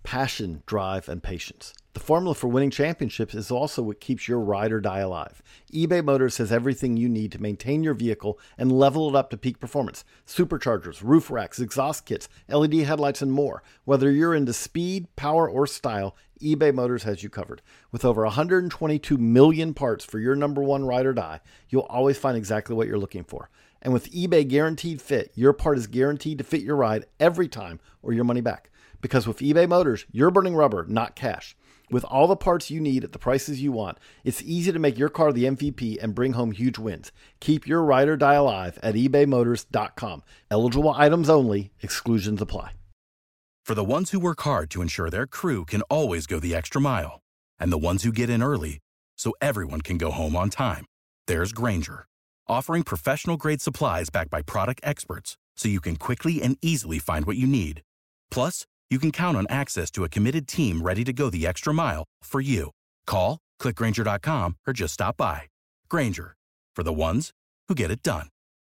passion, drive, and patience. The formula for winning championships is also what keeps your ride or die alive. eBay Motors has everything you need to maintain your vehicle and level it up to peak performance. Superchargers, roof racks, exhaust kits, LED headlights, and more. Whether you're into speed, power, or style, eBay Motors has you covered. With over 122 million parts for your number one ride or die, you'll always find exactly what you're looking for. And with eBay Guaranteed Fit, your part is guaranteed to fit your ride every time or your money back. Because with eBay Motors, you're burning rubber, not cash. With all the parts you need at the prices you want, it's easy to make your car the MVP and bring home huge wins. Keep your ride or die alive at ebaymotors.com. Eligible items only. Exclusions apply. For the ones who work hard to ensure their crew can always go the extra mile, and the ones who get in early so everyone can go home on time, there's Grainger, offering professional-grade supplies backed by product experts so you can quickly and easily find what you need. Plus, you can count on access to a committed team ready to go the extra mile for you. Call, click Grainger.com, or just stop by. Grainger, for the ones who get it done.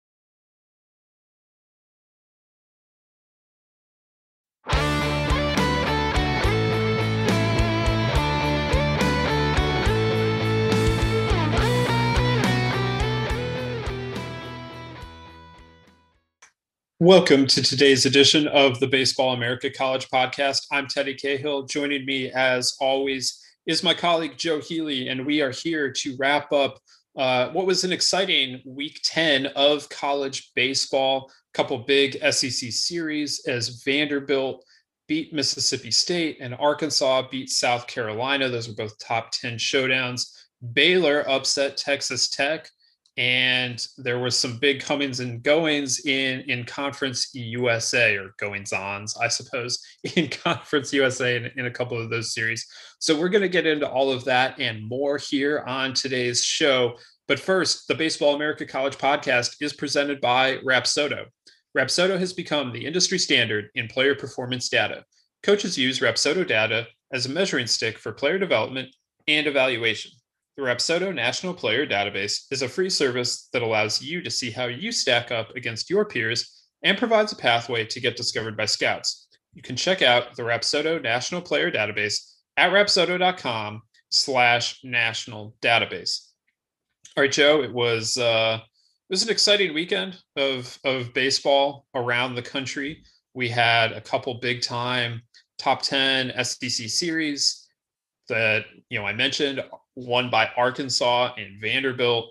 Welcome to today's edition of the Baseball America College Podcast. I'm Teddy Cahill. Joining me, as always, is my colleague Joe Healy, and we are here to wrap up what was an exciting Week 10 of college baseball. A couple big SEC series as Vanderbilt beat Mississippi State and Arkansas beat South Carolina. Those were both top 10 showdowns. Baylor upset Texas Tech. And there was some big comings and goings in Conference USA, or goings-ons, I suppose, in Conference USA in a couple of those series. So we're going to get into all of that and more here on today's show. But first, the Baseball America College Podcast is presented by Rapsodo. Rapsodo has become the industry standard in player performance data. Coaches use Rapsodo data as a measuring stick for player development and evaluation. The Rapsodo National Player Database is a free service that allows you to see how you stack up against your peers and provides a pathway to get discovered by scouts. You can check out the Rapsodo National Player Database at rapsodo.com/national database. All right, Joe, it was an exciting weekend of baseball around the country. We had a couple big time top 10 SEC series that, I mentioned, won by Arkansas and Vanderbilt.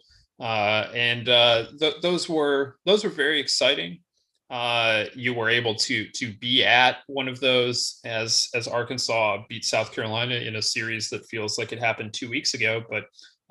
Those were very exciting. You were able to be at one of those as Arkansas beat South Carolina in a series that feels like it happened 2 weeks ago. But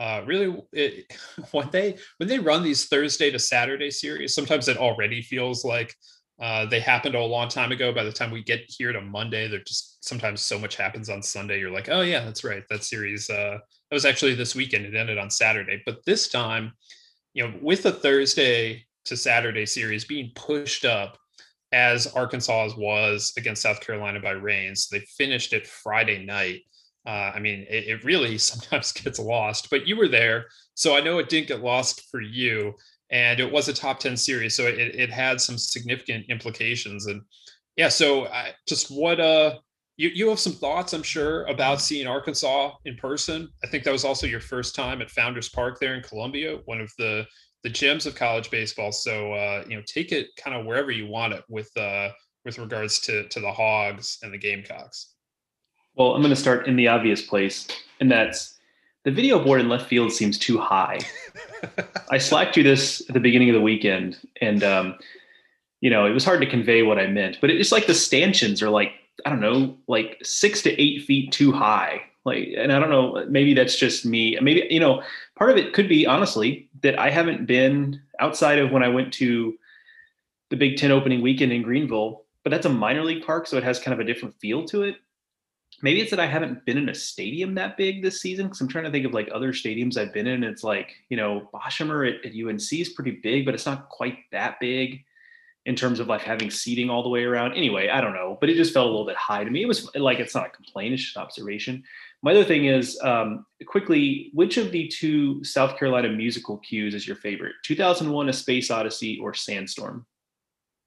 when they run these Thursday to Saturday series, sometimes it already feels like they happened a long time ago. By the time we get here to Monday, there just sometimes so much happens on Sunday. You're like, oh yeah, that's right. That series, that was actually this weekend. It ended on Saturday. But this time, with the Thursday to Saturday series being pushed up as Arkansas was against South Carolina by rain, so they finished it Friday night. It really sometimes gets lost, but you were there. So I know it didn't get lost for you. And it was a top 10 series, so it had some significant implications. And yeah, so you have some thoughts, I'm sure, about seeing Arkansas in person. I think that was also your first time at Founders Park there in Columbia, one of the gems of college baseball. So take it kind of wherever you want it with regards to the Hogs and the Gamecocks. Well, I'm going to start in the obvious place, and that's the video board in left field seems too high. I slacked you this at the beginning of the weekend, and it was hard to convey what I meant, but it's like the stanchions are like 6 to 8 feet too high. And I don't know, maybe that's just me. Maybe, part of it could be honestly that I haven't been outside of when I went to the Big Ten opening weekend in Greenville, but that's a minor league park. So it has kind of a different feel to it. Maybe it's that I haven't been in a stadium that big this season, because I'm trying to think of other stadiums I've been in. It's Boshamer at UNC is pretty big, but it's not quite that big in terms of having seating all the way around. Anyway, I don't know, but it just felt a little bit high to me. It was it's not a complaint, it's just an observation. My other thing is, quickly, which of the two South Carolina musical cues is your favorite? 2001: A Space Odyssey or Sandstorm?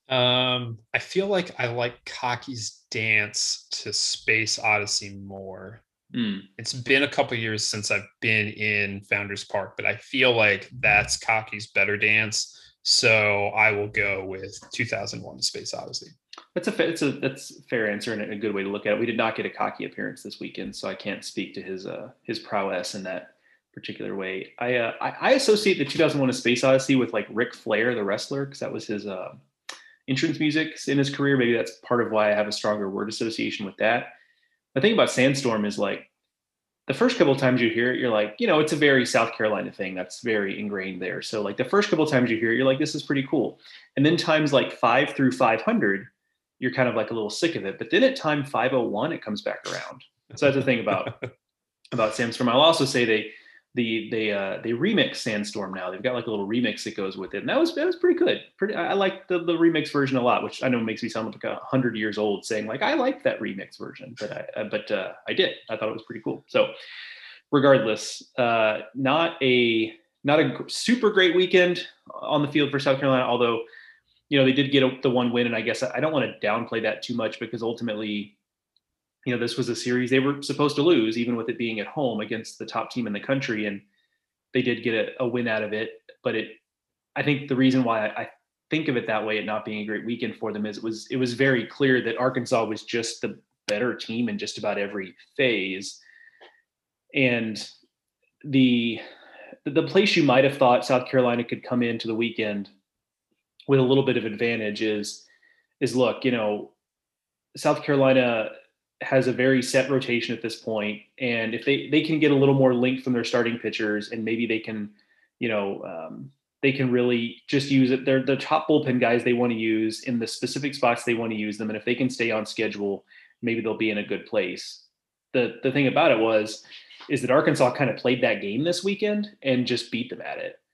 I feel like I like Kaki's dance to Space Odyssey more. It's been a couple years since I've been in Founders Park, but I feel like that's Kaki's better dance. So I will go with 2001: Space Odyssey. That's a fair answer and a good way to look at it. We did not get a Kaki appearance this weekend, so I can't speak to his prowess in that particular way. I associate the 2001: A Space Odyssey with like Ric Flair, the wrestler, because that was his entrance music in his career. Maybe that's part of why I have a stronger word association with that. The thing about Sandstorm is like the first couple of times you hear it, you're like, it's a very South Carolina thing that's very ingrained there. So like the first couple of times you hear it, you're like, this is pretty cool. And then times like 5 through 500, you're kind of like a little sick of it. But then at time 501, it comes back around. So that's the thing about Sandstorm. I'll also say they remix Sandstorm now. They've got like a little remix that goes with it, and that was pretty good. I like the remix version a lot, which I know makes me sound like 100 years old saying like I like that remix version, but I did. I thought it was pretty cool. So regardless, not a super great weekend on the field for South Carolina, although they did get the one win, and I guess I don't want to downplay that too much because ultimately, this was a series they were supposed to lose, even with it being at home against the top team in the country. And they did get a win out of it. But I think the reason why I think of it that way, it not being a great weekend for them, is it was very clear that Arkansas was just the better team in just about every phase. And the place you might have thought South Carolina could come into the weekend with a little bit of advantage is look, South Carolina has a very set rotation at this point, and if they can get a little more length from their starting pitchers, and maybe they can, they can really just use it. They're the top bullpen guys they want to use in the specific spots they want to use them, and if they can stay on schedule, maybe they'll be in a good place. The thing about it is that Arkansas kind of played that game this weekend and just beat them at it.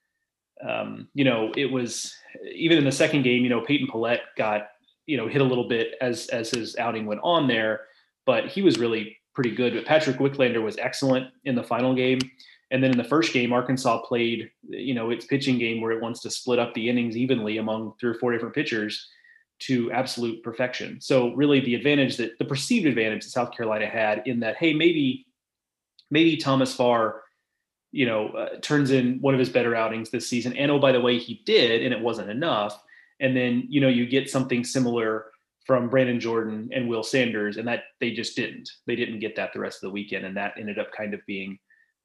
It was even in the second game. Peyton Pallette got hit a little bit as his outing went on there, but he was really pretty good. But Patrick Wicklander was excellent in the final game. And then in the first game, Arkansas played, its pitching game where it wants to split up the innings evenly among 3 or 4 different pitchers to absolute perfection. So really the perceived advantage that South Carolina had in that, hey, maybe Thomas Farr, turns in one of his better outings this season. And, oh, by the way, he did, and it wasn't enough. And then, you get something similar from Brandon Jordan and Will Sanders, and that they just didn't. They didn't get that the rest of the weekend, and that ended up kind of being,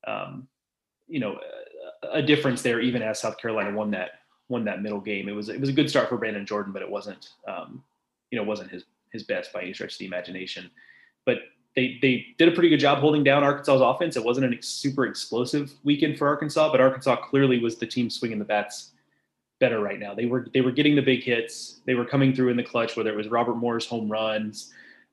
a difference there, even as South Carolina won that middle game. It was a good start for Brandon Jordan, but it wasn't, wasn't his best by any stretch of the imagination. But they did a pretty good job holding down Arkansas's offense. It wasn't a super explosive weekend for Arkansas, but Arkansas clearly was the team swinging the bats better right now. They were getting the big hits. They were coming through in the clutch, whether it was Robert Moore's home runs.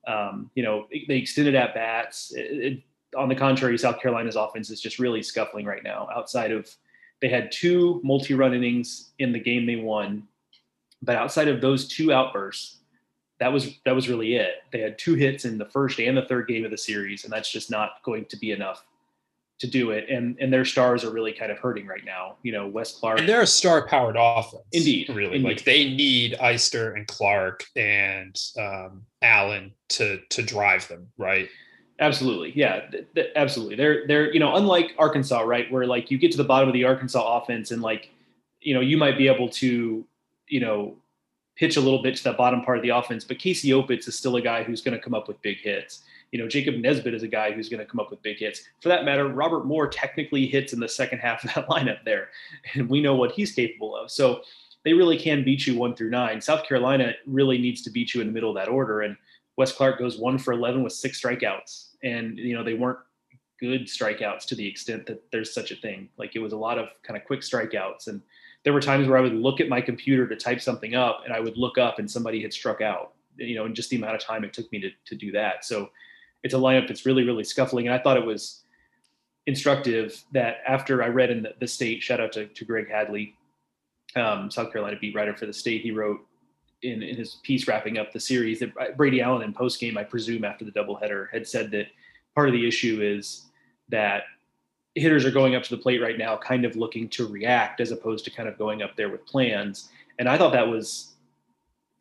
They extended at bats. On the contrary, South Carolina's offense is just really scuffling right now. Outside of, they had 2 multi-run innings in the game they won, but outside of those 2 outbursts, that was really it. They had 2 hits in the first and the third game of the series, and that's just not going to be enough to do it. And their stars are really kind of hurting right now. Wes Clark. And they're a star-powered offense. Indeed. Really. Indeed. Like they need Eister and Clark and Allen to drive them, right? Absolutely. Yeah, absolutely. They're, unlike Arkansas, right? Where like you get to the bottom of the Arkansas offense and like, you might be able to, pitch a little bit to that bottom part of the offense, but Casey Opitz is still a guy who's going to come up with big hits. Jacob Nesbitt is a guy who's going to come up with big hits. For that matter, Robert Moore technically hits in the second half of that lineup there, and we know what he's capable of. So they really can beat you 1 through 9. South Carolina really needs to beat you in the middle of that order. And Wes Clark goes 1 for 11 with 6 strikeouts. And, they weren't good strikeouts to the extent that there's such a thing. Like it was a lot of kind of quick strikeouts. And there were times where I would look at my computer to type something up and I would look up and somebody had struck out, in just the amount of time it took me to do that. So it's a lineup that's really, really scuffling. And I thought it was instructive that after I read in the State, shout out to Greg Hadley, South Carolina beat writer for the State, he wrote in his piece wrapping up the series that Brady Allen in postgame, I presume after the doubleheader, had said that part of the issue is that hitters are going up to the plate right now kind of looking to react as opposed to kind of going up there with plans. And I thought that was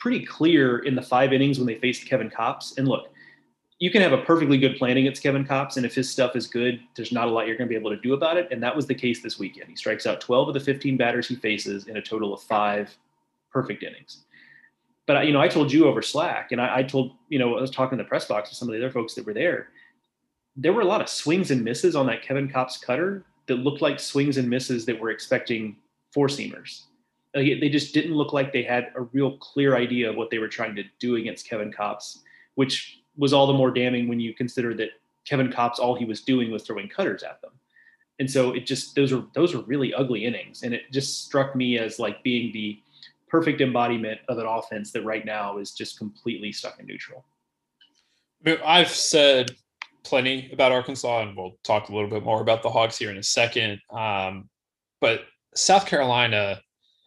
pretty clear in the 5 innings when they faced Kevin Kopps. And look, you can have a perfectly good plan against Kevin Kopps, and if his stuff is good, there's not a lot you're going to be able to do about it. And that was the case this weekend. He strikes out 12 of the 15 batters he faces in a total of 5 perfect innings. But, I told you over Slack, and I told, I was talking in the press box with some of the other folks that were there. There were a lot of swings and misses on that Kevin Kopps cutter that looked like swings and misses that were expecting 4-seamers. They just didn't look like they had a real clear idea of what they were trying to do against Kevin Kopps, which was all the more damning when you consider that Kevin Kopps, all he was doing was throwing cutters at them. And so it just, those were really ugly innings. And it just struck me as like being the perfect embodiment of an offense that right now is just completely stuck in neutral. I've said plenty about Arkansas, and we'll talk a little bit more about the Hogs here in a second. But South Carolina,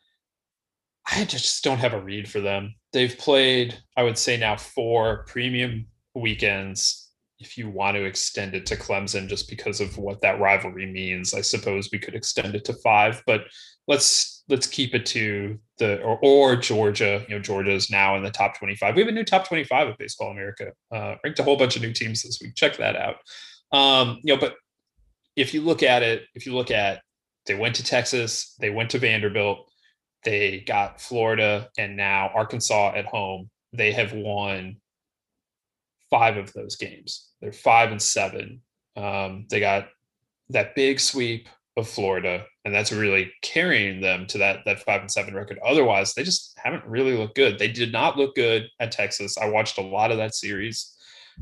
I just don't have a read for them. They've played, I would say now, 4 premium weekends. If you want to extend it to Clemson, just because of what that rivalry means, I suppose we could extend it to 5. But let's keep it to or Georgia. Georgia is now in the top 25. We have a new top 25 of Baseball America. Ranked a whole bunch of new teams this week. Check that out. But if you look at they went to Texas, they went to Vanderbilt, they got Florida, and now Arkansas at home. They have won 5 of those games. They're 5-7. They got that big sweep of Florida, and that's really carrying them to that 5-7 record. Otherwise, they just haven't really looked good. They did not look good at Texas. I watched a lot of that series.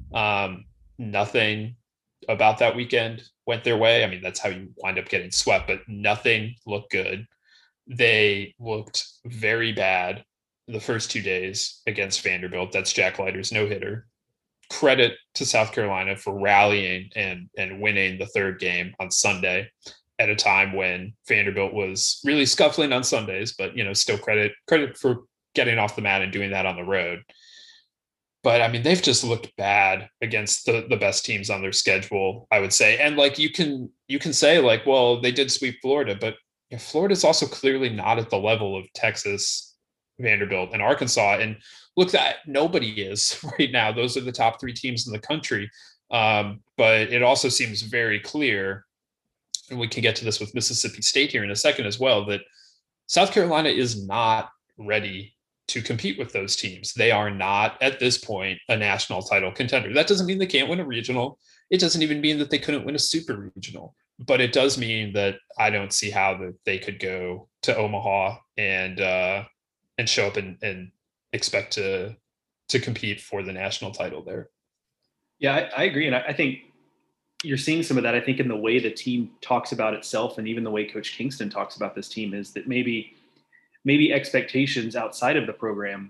Nothing about that weekend went their way. I mean, that's how you wind up getting swept, but nothing looked good. They looked very bad the first 2 days against Vanderbilt. That's Jack Leiter's no-hitter. Credit to South Carolina for rallying and winning the 3rd game on Sunday at a time when Vanderbilt was really scuffling on Sundays, but still credit for getting off the mat and doing that on the road. But I mean, they've just looked bad against the best teams on their schedule, I would say. And like you can say like, well, they did sweep Florida, but Florida's also clearly not at the level of Texas, Vanderbilt, and Arkansas. And look, that nobody is right now. Those are the top 3 teams in the country. But it also seems very clear, and we can get to this with Mississippi State here in a second as well, that South Carolina is not ready to compete with those teams. They are not at this point a national title contender. That doesn't mean they can't win a regional. It doesn't even mean that they couldn't win a super regional, but it does mean that I don't see how that they could go to Omaha and show up and expect to compete for the national title there. Yeah, I agree. And I think you're seeing some of that, I think, in the way the team talks about itself, and even the way Coach Kingston talks about this team, is that maybe expectations outside of the program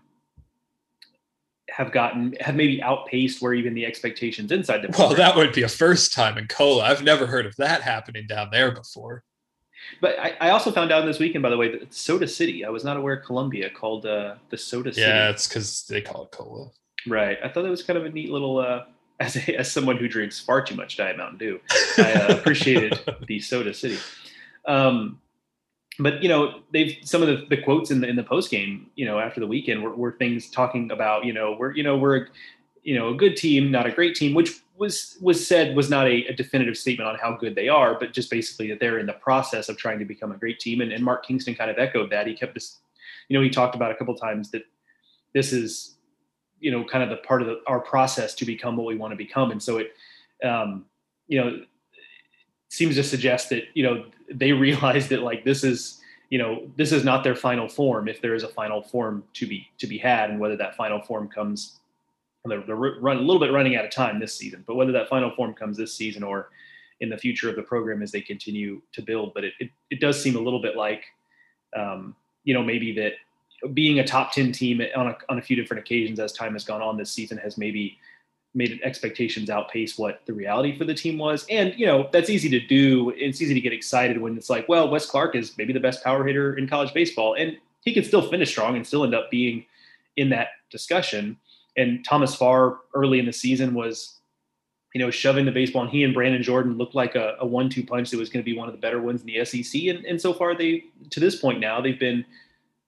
have maybe outpaced where even the expectations inside the program. Well, that would be a first time in COLA. I've never heard of that happening down there before. But I also found out this weekend, by the way, that Soda City, I was not aware Columbia called the Soda City. Yeah, it's because they call it COLA. Right. I thought that was kind of a neat little, as someone who drinks far too much Diet Mountain Dew, I appreciated the Soda City. But they've some of the quotes in the post game, after the weekend were things talking about, we're a good team, not a great team, which was said was not a definitive statement on how good they are, but just basically that they're in the process of trying to become a great team. And Mark Kingston kind of echoed that. He kept this, he talked about a couple of times that this is, kind of the part of our process to become what we want to become. And so it, seems to suggest that, they realize that like, this is not their final form, if there is a final form to be had, and whether that final form comes, they're a little bit running out of time this season, but whether that final form comes this season or in the future of the program as they continue to build. But it does seem a little bit like, maybe that being a top 10 team on a few different occasions as time has gone on this season has maybe made expectations outpace what the reality for the team was. And, that's easy to do. It's easy to get excited when it's like, well, Wes Clark is maybe the best power hitter in college baseball, and he can still finish strong and still end up being in that discussion. And Thomas Farr early in the season was, shoving the baseball, and he and Brandon Jordan looked like a 1-2 punch that was going to be one of the better ones in the SEC. And so far to this point now, they've been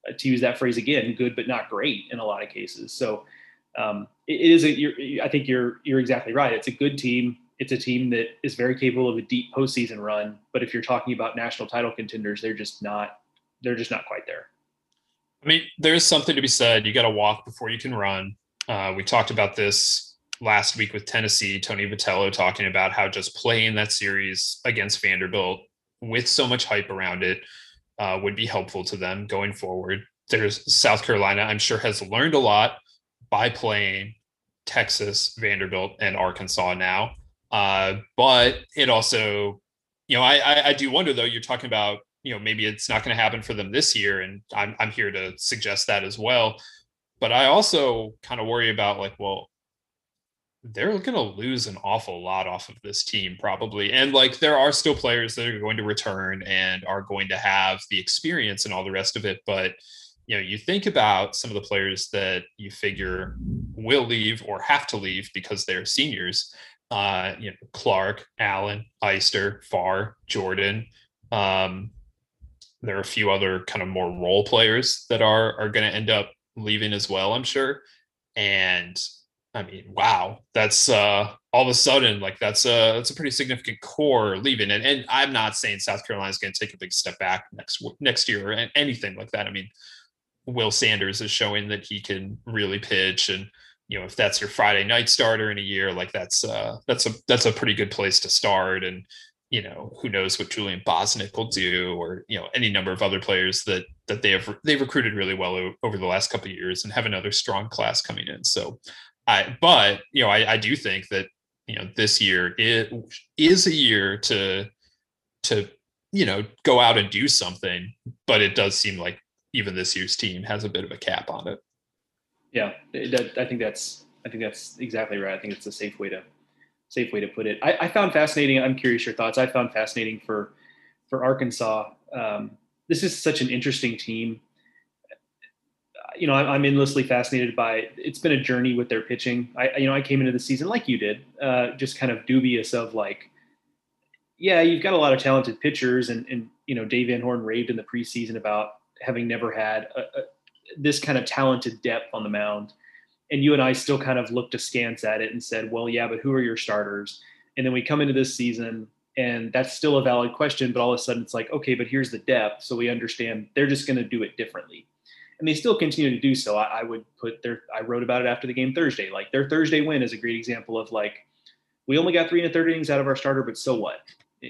to use that phrase again, good but not great in a lot of cases. So it is I think you're exactly right. It's a good team. It's a team that is very capable of a deep postseason run. But if you're talking about national title contenders, they're just not quite there. I mean, there's something to be said. You got to walk before you can run. We talked about this last week with Tennessee, Tony Vitello talking about how just playing that series against Vanderbilt with so much hype around it would be helpful to them going forward. There's South Carolina, I'm sure, has learned a lot by playing Texas, Vanderbilt, and Arkansas now. But it also, I do wonder, though, you're talking about, maybe it's not going to happen for them this year. And I'm here to suggest that as well. But I also kind of worry about they're going to lose an awful lot off of this team probably. And there are still players that are going to return and are going to have the experience and all the rest of it. But, you think about some of the players that you figure will leave or have to leave because they're seniors. Clark, Allen, Eister, Farr, Jordan. There are a few other kind of more role players that are going to end up leaving as well, I'm sure. And I mean, wow, that's all of a sudden, that's a pretty significant core leaving. And I'm not saying South Carolina is going to take a big step back next year or anything like that. I mean, Will Sanders is showing that he can really pitch. And, if that's your Friday night starter in a year, that's a pretty good place to start. And, who knows what Julian Bosnick will do, or, any number of other players that they've recruited really well over the last couple of years and have another strong class coming in. So I do think that, this year it is a year to go out and do something, but it does seem like even this year's team has a bit of a cap on it. Yeah, I think that's exactly right. I think it's a safe way to put it. I found fascinating. I'm curious your thoughts. I found fascinating for Arkansas. This is such an interesting team. I'm endlessly fascinated by. It's been a journey with their pitching. I came into the season like you did, just kind of dubious of you've got a lot of talented pitchers, and Dave Van Horn raved in the preseason about having never had this kind of talented depth on the mound. And you and I still kind of looked askance at it and said, well, yeah, but who are your starters? And then we come into this season and that's still a valid question, but all of a sudden it's okay, but here's the depth. So we understand they're just going to do it differently. And they still continue to do so. I wrote about it after the game Thursday. Their Thursday win is a great example of we only got 3 1/3 innings out of our starter, but so what?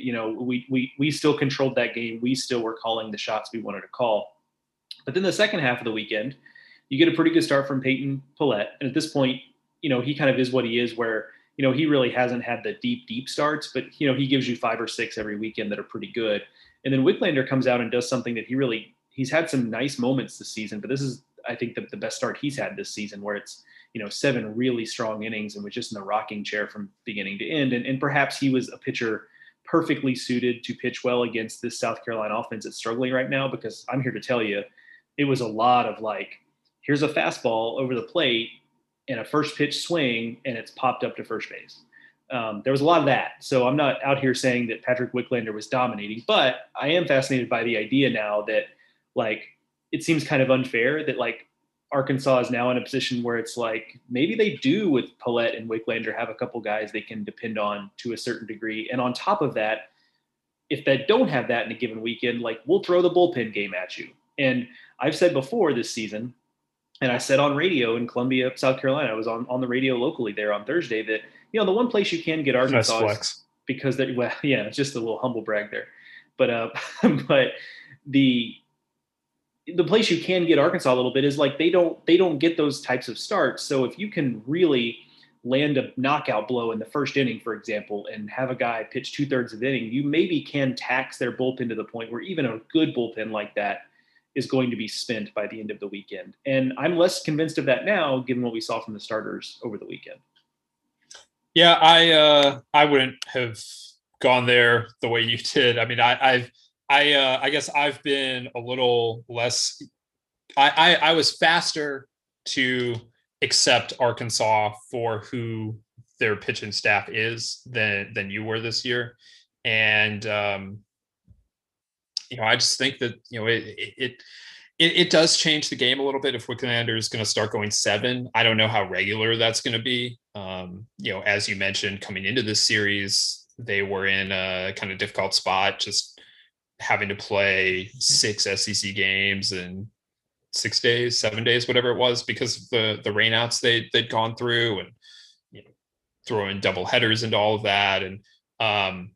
We still controlled that game. We still were calling the shots we wanted to call. But then the second half of the weekend, you get a pretty good start from Peyton Pallette. And at this point, he kind of is what he is, where, he really hasn't had the deep starts, but, he gives you 5 or 6 every weekend that are pretty good. And then Wicklander comes out and does something that he's had some nice moments this season, but this is, I think, the best start he's had this season, where it's, 7 really strong innings and was just in the rocking chair from beginning to end. And perhaps he was a pitcher perfectly suited to pitch well against this South Carolina offense that's struggling right now, because I'm here to tell you, it was a lot of here's a fastball over the plate and a first pitch swing, and it's popped up to first base. There was a lot of that. So I'm not out here saying that Patrick Wicklander was dominating, but I am fascinated by the idea now that it seems kind of unfair that Arkansas is now in a position where it's maybe they do with Pallette and Wicklander have a couple guys they can depend on to a certain degree. And on top of that, if they don't have that in a given weekend, we'll throw the bullpen game at you. And I've said before this season, and I said on radio in Columbia, South Carolina, I was on the radio locally there on Thursday, that, the one place you can get Arkansas is because it's just a little humble brag there. But but the place you can get Arkansas a little bit is they don't get those types of starts. So if you can really land a knockout blow in the first inning, for example, and have a guy pitch 2/3 of the inning, you maybe can tax their bullpen to the point where even a good bullpen like that is going to be spent by the end of the weekend. And I'm less convinced of that now, given what we saw from the starters over the weekend. Yeah, I wouldn't have gone there the way you did. I mean, I guess I've been a little less. I was faster to accept Arkansas for who their pitching staff is than you were this year, and I just think that it does change the game a little bit if Wicklander is going to start going 7. I don't know how regular that's going to be. As you mentioned, coming into this series, they were in a kind of difficult spot, just having to play 6 SEC games in 6 days, 7 days, whatever it was, because of the rainouts they'd gone through, and throwing double headers into all of that. And I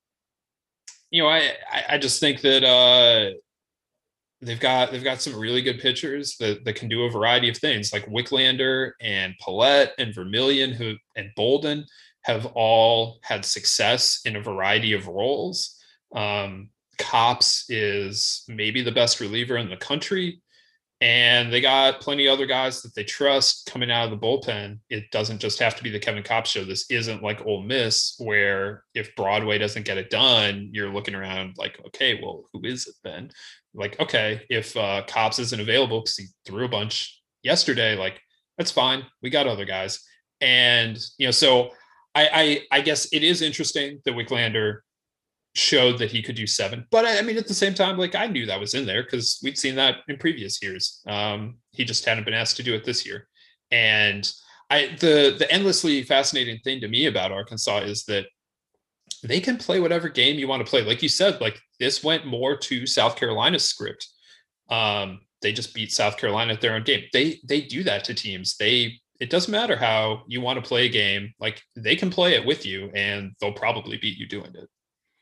just think that they've got some really good pitchers that can do a variety of things, like Wicklander and Paulette and Vermillion and Bolden have all had success in a variety of roles. Cops is maybe the best reliever in the country, and they got plenty of other guys that they trust coming out of the bullpen. It doesn't just have to be the Kevin Kopps show. This isn't like Ole Miss, where if Broadway doesn't get it done, you're looking around like, okay, well, who is it then? Like, okay, if Kopps isn't available because he threw a bunch yesterday, like, that's fine. We got other guys. And, so I guess it is interesting that Wicklander showed that he could do 7. But I mean, at the same time, like, I knew that was in there because we'd seen that in previous years. He just hadn't been asked to do it this year. And the endlessly fascinating thing to me about Arkansas is that they can play whatever game you want to play. Like you said, like, this went more to South Carolina's script. They just beat South Carolina at their own game. They do that to teams. It doesn't matter how you want to play a game. Like, they can play it with you, and they'll probably beat you doing it.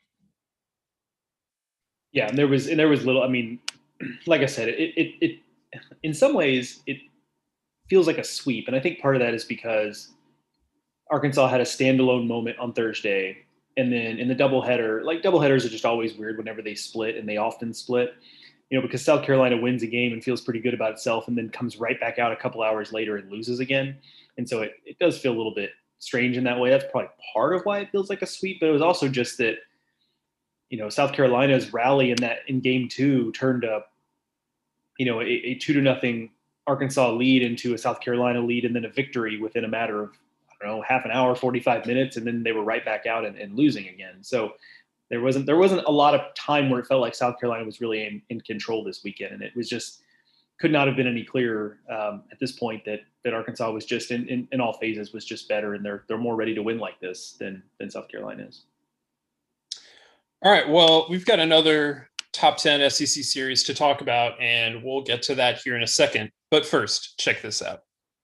Yeah, and there was little. I mean, like I said, it in some ways it feels like a sweep, and I think part of that is because Arkansas had a standalone moment on Thursday, and then in the doubleheader, like, doubleheaders are just always weird whenever they split, and they often split, because South Carolina wins a game and feels pretty good about itself, and then comes right back out a couple hours later and loses again, and so it does feel a little bit strange in that way. That's probably part of why it feels like a sweep, but it was also just that. South Carolina's rally in game 2 turned up, a 2-0 Arkansas lead into a South Carolina lead, and then a victory within a matter of, I don't know, half an hour, 45 minutes. And then they were right back out and losing again. So there wasn't a lot of time where it felt like South Carolina was really in control this weekend. And it was just, could not have been any clearer at this point that Arkansas was just in all phases was just better. And they're more ready to win like this than South Carolina is. All right, well, we've got another top 10 SEC series to talk about, and we'll get to that here in a second. But first, check this out.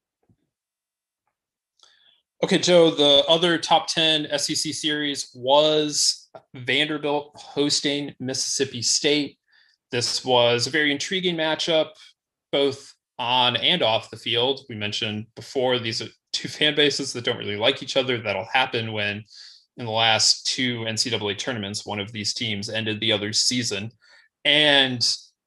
Okay, Joe, the other top 10 SEC series was Vanderbilt hosting Mississippi State. This was a very intriguing matchup, both on and off the field. We mentioned before, these are two fan bases that don't really like each other. That'll happen when, in the last 2 NCAA tournaments, one of these teams ended the other's season. And,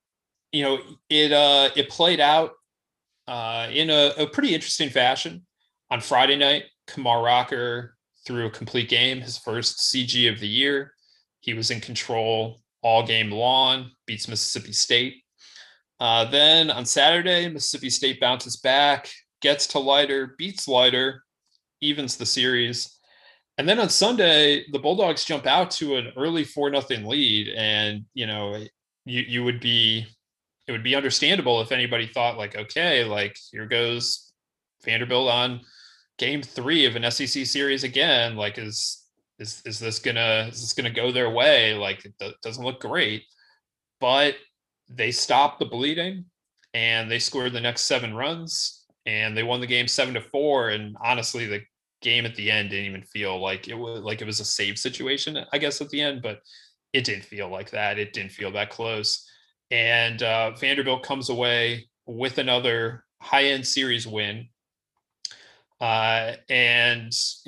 it played out in a pretty interesting fashion. On Friday night, Kamar Rocker threw a complete game, his first CG of the year. He was in control all game long, beats Mississippi State. Then on Saturday, Mississippi State bounces back, gets to Leiter, beats Leiter, evens the series. And then on Sunday, the Bulldogs jump out to an early 4-0 lead. And, it would be understandable if anybody thought, like, okay, like, here goes Vanderbilt on game 3 of an SEC series again. Like, is this gonna go their way? Like, it doesn't look great. But they stopped the bleeding, and they scored the next 7 runs, and they won the game 7-4. And honestly, the game at the end didn't even feel like it was a save situation, I guess, at the end, but it didn't feel like that. It didn't feel that close. And Vanderbilt comes away with another high-end series win. And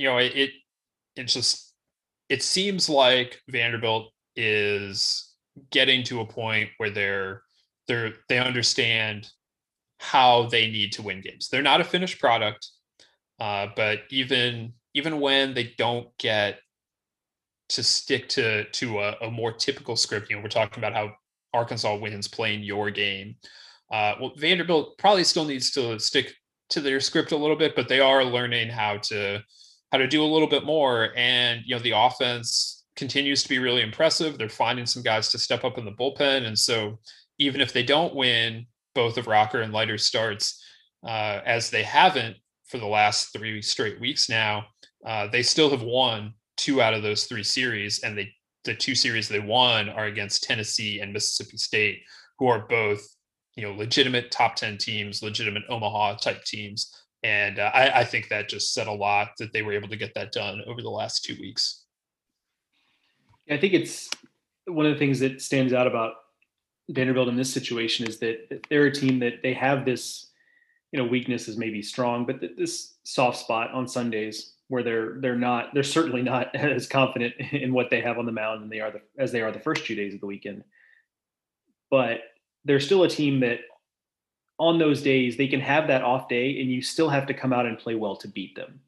it seems like Vanderbilt is getting to a point where they understand how they need to win games. They're not a finished product. But even when they don't get to stick to a more typical script, we're talking about how Arkansas wins playing your game. Well, Vanderbilt probably still needs to stick to their script a little bit, but they are learning how to do a little bit more. And, the offense continues to be really impressive. They're finding some guys to step up in the bullpen. And so even if they don't win, both of Rocker and Leiter's starts, as they haven't for the last 3 straight weeks now. They still have won 2 out of those 3 series, and the 2 series they won are against Tennessee and Mississippi State, who are both, legitimate top 10 teams, legitimate Omaha type teams. And I think that just said a lot that they were able to get that done over the last 2 weeks. I think it's one of the things that stands out about Vanderbilt in this situation is that they're a team that they have this, weakness is maybe strong, but this soft spot on Sundays where they're certainly not as confident in what they have on the mound as they are the first 2 days of the weekend. But they're still a team that on those days they can have that off day and you still have to come out and play well to beat them.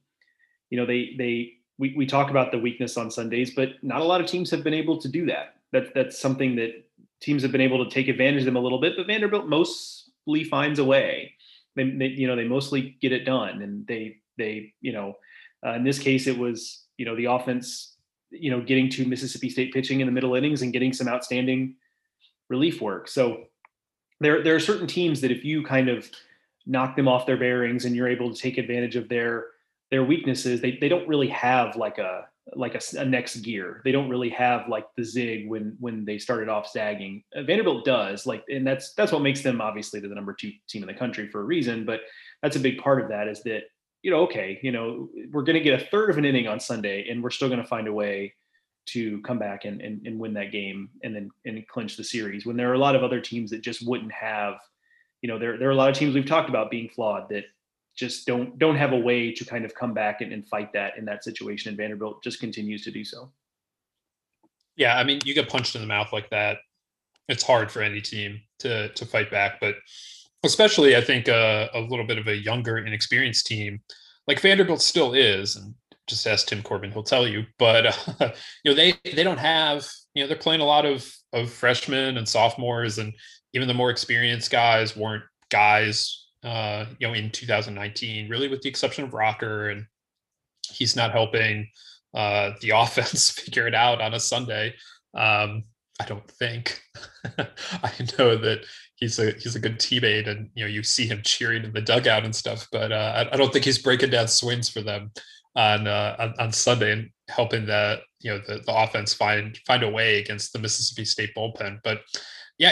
We talk about the weakness on Sundays, but not a lot of teams have been able to do that. That's something that teams have been able to take advantage of them a little bit, but Vanderbilt mostly finds a way. They mostly get it done, and they in this case it was the offense getting to Mississippi State pitching in the middle innings and getting some outstanding relief work. So there are certain teams that if you kind of knock them off their bearings and you're able to take advantage of their weaknesses, they don't really have like a next gear. They don't really have like the zig when they started off zagging. Vanderbilt does, and that's what makes them obviously the number 2 team in the country for a reason. But that's a big part of that is that, we're going to get a third of an inning on Sunday and we're still going to find a way to come back and win that game and clinch the series, when there are a lot of other teams that just wouldn't have, there are a lot of teams we've talked about being flawed that just don't have a way to kind of come back and fight that in that situation. And Vanderbilt just continues to do so. Yeah. I mean, you get punched in the mouth like that, it's hard for any team to fight back, but especially I think a little bit of a younger, inexperienced team like Vanderbilt still is, and just ask Tim Corbin, he'll tell you, but they don't have, they're playing a lot of freshmen and sophomores, and even the more experienced guys weren't guys, in 2019, really, with the exception of Rocker, and he's not helping the offense figure it out on a Sunday. I don't think. I know that he's a good teammate, and you see him cheering in the dugout and stuff, but I don't think he's breaking down swings for them on Sunday and helping the offense find a way against the Mississippi State bullpen. But yeah,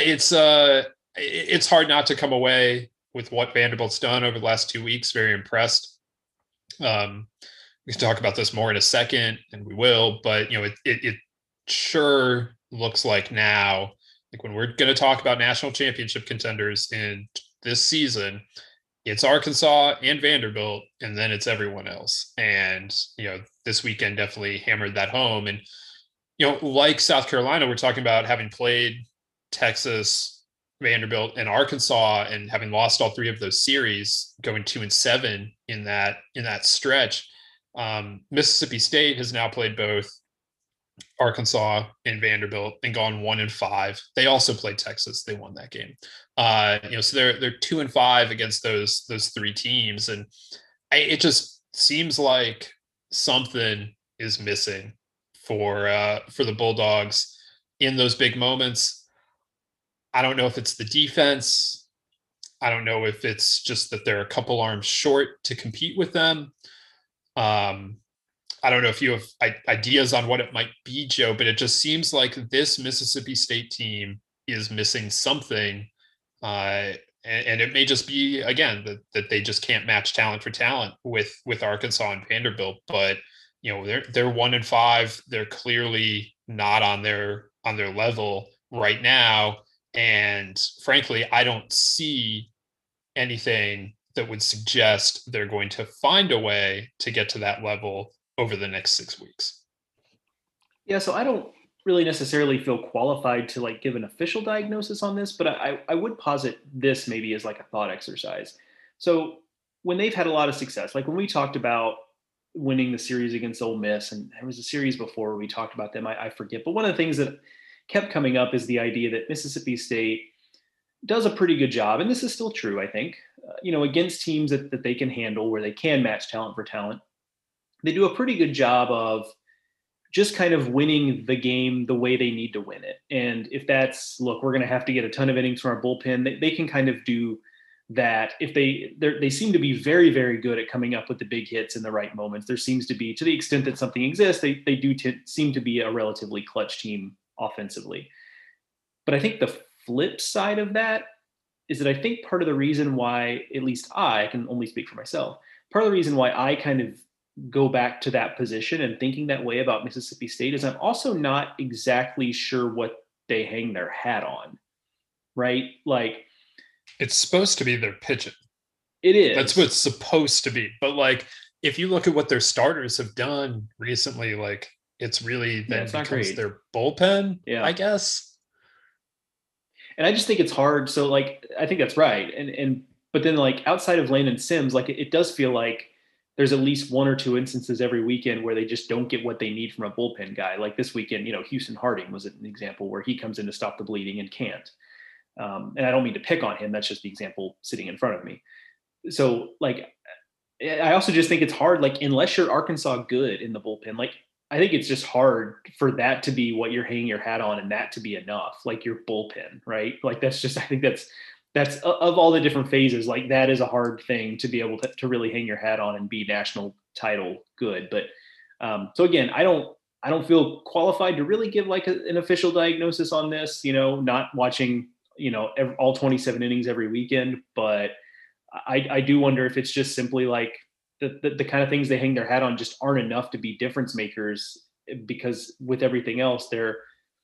it's hard not to come away with what Vanderbilt's done over the last 2 weeks. Very impressed. We can talk about this more in a second, and we will, but it sure looks like now, like when we're going to talk about national championship contenders in this season, it's Arkansas and Vanderbilt, and then it's everyone else. And, this weekend definitely hammered that home. And, like South Carolina, we're talking about having played Texas, Vanderbilt, and Arkansas, and having lost all 3 of those series, going 2-7 in that stretch. Mississippi State has now played both Arkansas and Vanderbilt and gone 1-5. They also played Texas. They won that game. So they're 2-5 against those 3 teams. And it just seems like something is missing for the Bulldogs in those big moments. I don't know if it's the defense. I don't know if it's just that they're a couple arms short to compete with them. I don't know if you have ideas on what it might be, Joe, but it just seems like this Mississippi State team is missing something. And it may just be, again, that they just can't match talent for talent with Arkansas and Vanderbilt. But, they're 1-5. They're clearly not on their level right now. And frankly, I don't see anything that would suggest they're going to find a way to get to that level over the next 6 weeks. Yeah, so I don't really necessarily feel qualified to give an official diagnosis on this, but I would posit this maybe as like a thought exercise. So when they've had a lot of success, like when we talked about winning the series against Ole Miss, and there was a series before where we talked about them, I forget, but one of the things that kept coming up is the idea that Mississippi State does a pretty good job, and this is still true, I think, against teams that they can handle, where they can match talent for talent. They do a pretty good job of just kind of winning the game the way they need to win it. And if that's, look, we're going to have to get a ton of innings from our bullpen, they can kind of do that. If they seem to be very, very good at coming up with the big hits in the right moments. There seems to be, to the extent that something exists, they do seem to be a relatively clutch team offensively. But I think the flip side of that is that I think part of the reason why, at least I can only speak for myself, part of the reason why I kind of go back to that position and thinking that way about Mississippi State is I'm also not exactly sure what they hang their hat on, right? Like, it's supposed to be their pitching. It is. That's what it's supposed to be. But like, if you look at what their starters have done recently, like it's really then becomes their bullpen, I guess. And I just think it's hard. So like, I think that's right. But then like outside of Landon Sims, like it does feel like there's at least one or two instances every weekend where they just don't get what they need from a bullpen guy. Like this weekend, Houston Harding was an example where he comes in to stop the bleeding and can't. And I don't mean to pick on him. That's just the example sitting in front of me. So like, I also just think it's hard, like unless you're Arkansas good in the bullpen, like I think it's just hard for that to be what you're hanging your hat on and that to be enough, like your bullpen, right? Like that's just, I think that's of all the different phases, like that is a hard thing to be able to really hang your hat on and be national title good. But so again, I don't feel qualified to really give like an official diagnosis on this, not watching, all 27 innings every weekend, but I do wonder if it's just simply like the kind of things they hang their hat on just aren't enough to be difference makers, because with everything else, they're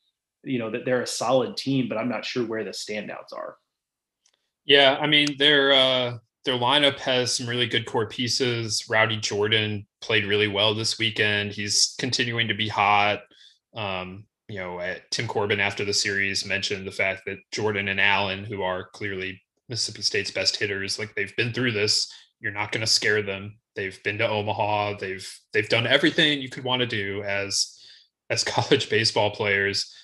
a solid team, but I'm not sure where the standouts are. Yeah, I mean, their lineup has some really good core pieces. Rowdy Jordan played really well this weekend. He's continuing to be hot. Tim Corbin after the series mentioned the fact that Jordan and Allen, who are clearly Mississippi State's best hitters, like they've been through this. You're not going to scare them. They've been to Omaha. They've done everything you could want to do as college baseball players.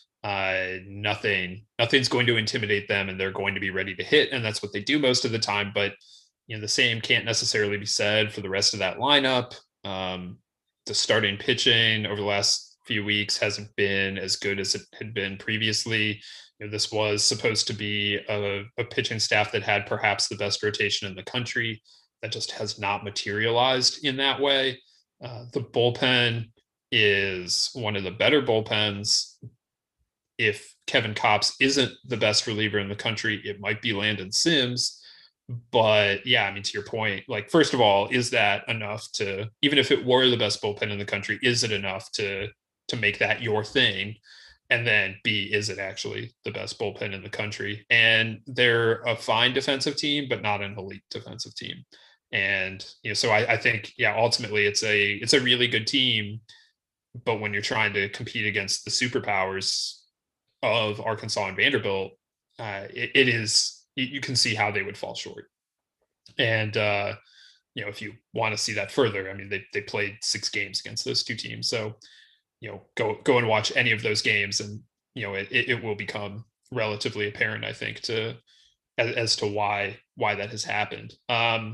Nothing's going to intimidate them, and they're going to be ready to hit, and that's what they do most of the time. But the same can't necessarily be said for the rest of that lineup. The starting pitching over the last few weeks hasn't been as good as it had been previously. This was supposed to be a pitching staff that had perhaps the best rotation in the country. That just has not materialized in that way. The bullpen is one of the better bullpens. If Kevin Kopps isn't the best reliever in the country, it might be Landon Sims. But yeah, I mean, to your point, like, first of all, is that enough to, even if it were the best bullpen in the country, is it enough to make that your thing? And then B, is it actually the best bullpen in the country? And they're a fine defensive team, but not an elite defensive team. And, so I think, yeah, ultimately it's a really good team. But when you're trying to compete against the superpowers of Arkansas and Vanderbilt, it is, you can see how they would fall short. And, if you want to see that further, I mean, they played 6 games against those two teams. So, go and watch any of those games, and, it will become relatively apparent, I think, as to why that has happened. I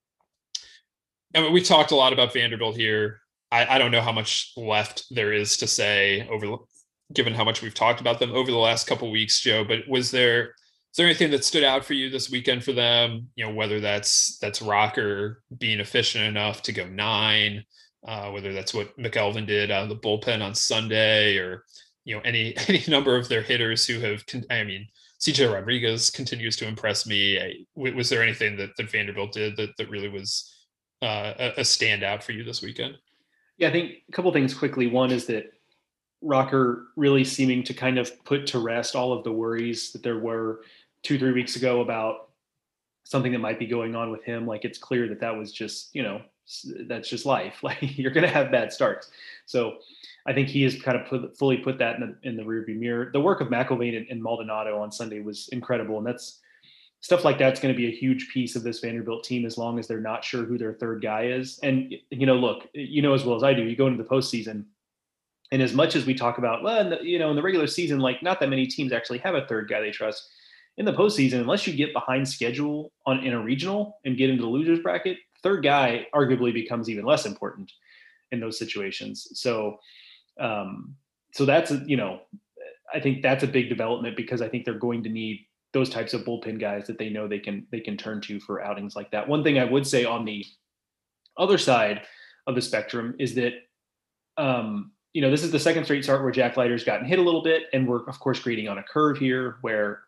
mean, we talked a lot about Vanderbilt here. I don't know how much left there is to say given how much we've talked about them over the last couple of weeks, Joe, but is there anything that stood out for you this weekend for them? Whether that's Rocker being efficient enough to go 9, whether that's what McElvin did out of the bullpen on Sunday, or, any number of their hitters who have, CJ Rodriguez continues to impress me. Was there anything that Vanderbilt did that really was a standout for you this weekend? Yeah, I think a couple of things quickly. One is that Rocker really seeming to kind of put to rest all of the worries that there were 2-3 weeks ago about something that might be going on with him. Like, it's clear that was just, that's just life. Like, you're going to have bad starts. So I think he has kind of fully put that in the rearview mirror. The work of McElvain and Maldonado on Sunday was incredible. And that's stuff like that's going to be a huge piece of this Vanderbilt team, as long as they're not sure who their third guy is. And, look, as well as I do, you go into the postseason, and as much as we talk about, well, in the regular season, like, not that many teams actually have a third guy they trust. In the postseason, unless you get behind schedule in a regional and get into the losers bracket, third guy arguably becomes even less important in those situations. So So that's, I think that's a big development, because I think they're going to need those types of bullpen guys that they know they can turn to for outings like that. One thing I would say on the other side of the spectrum is that, this is the second straight start where Jack Leiter's gotten hit a little bit, and we're of course grading on a curve here where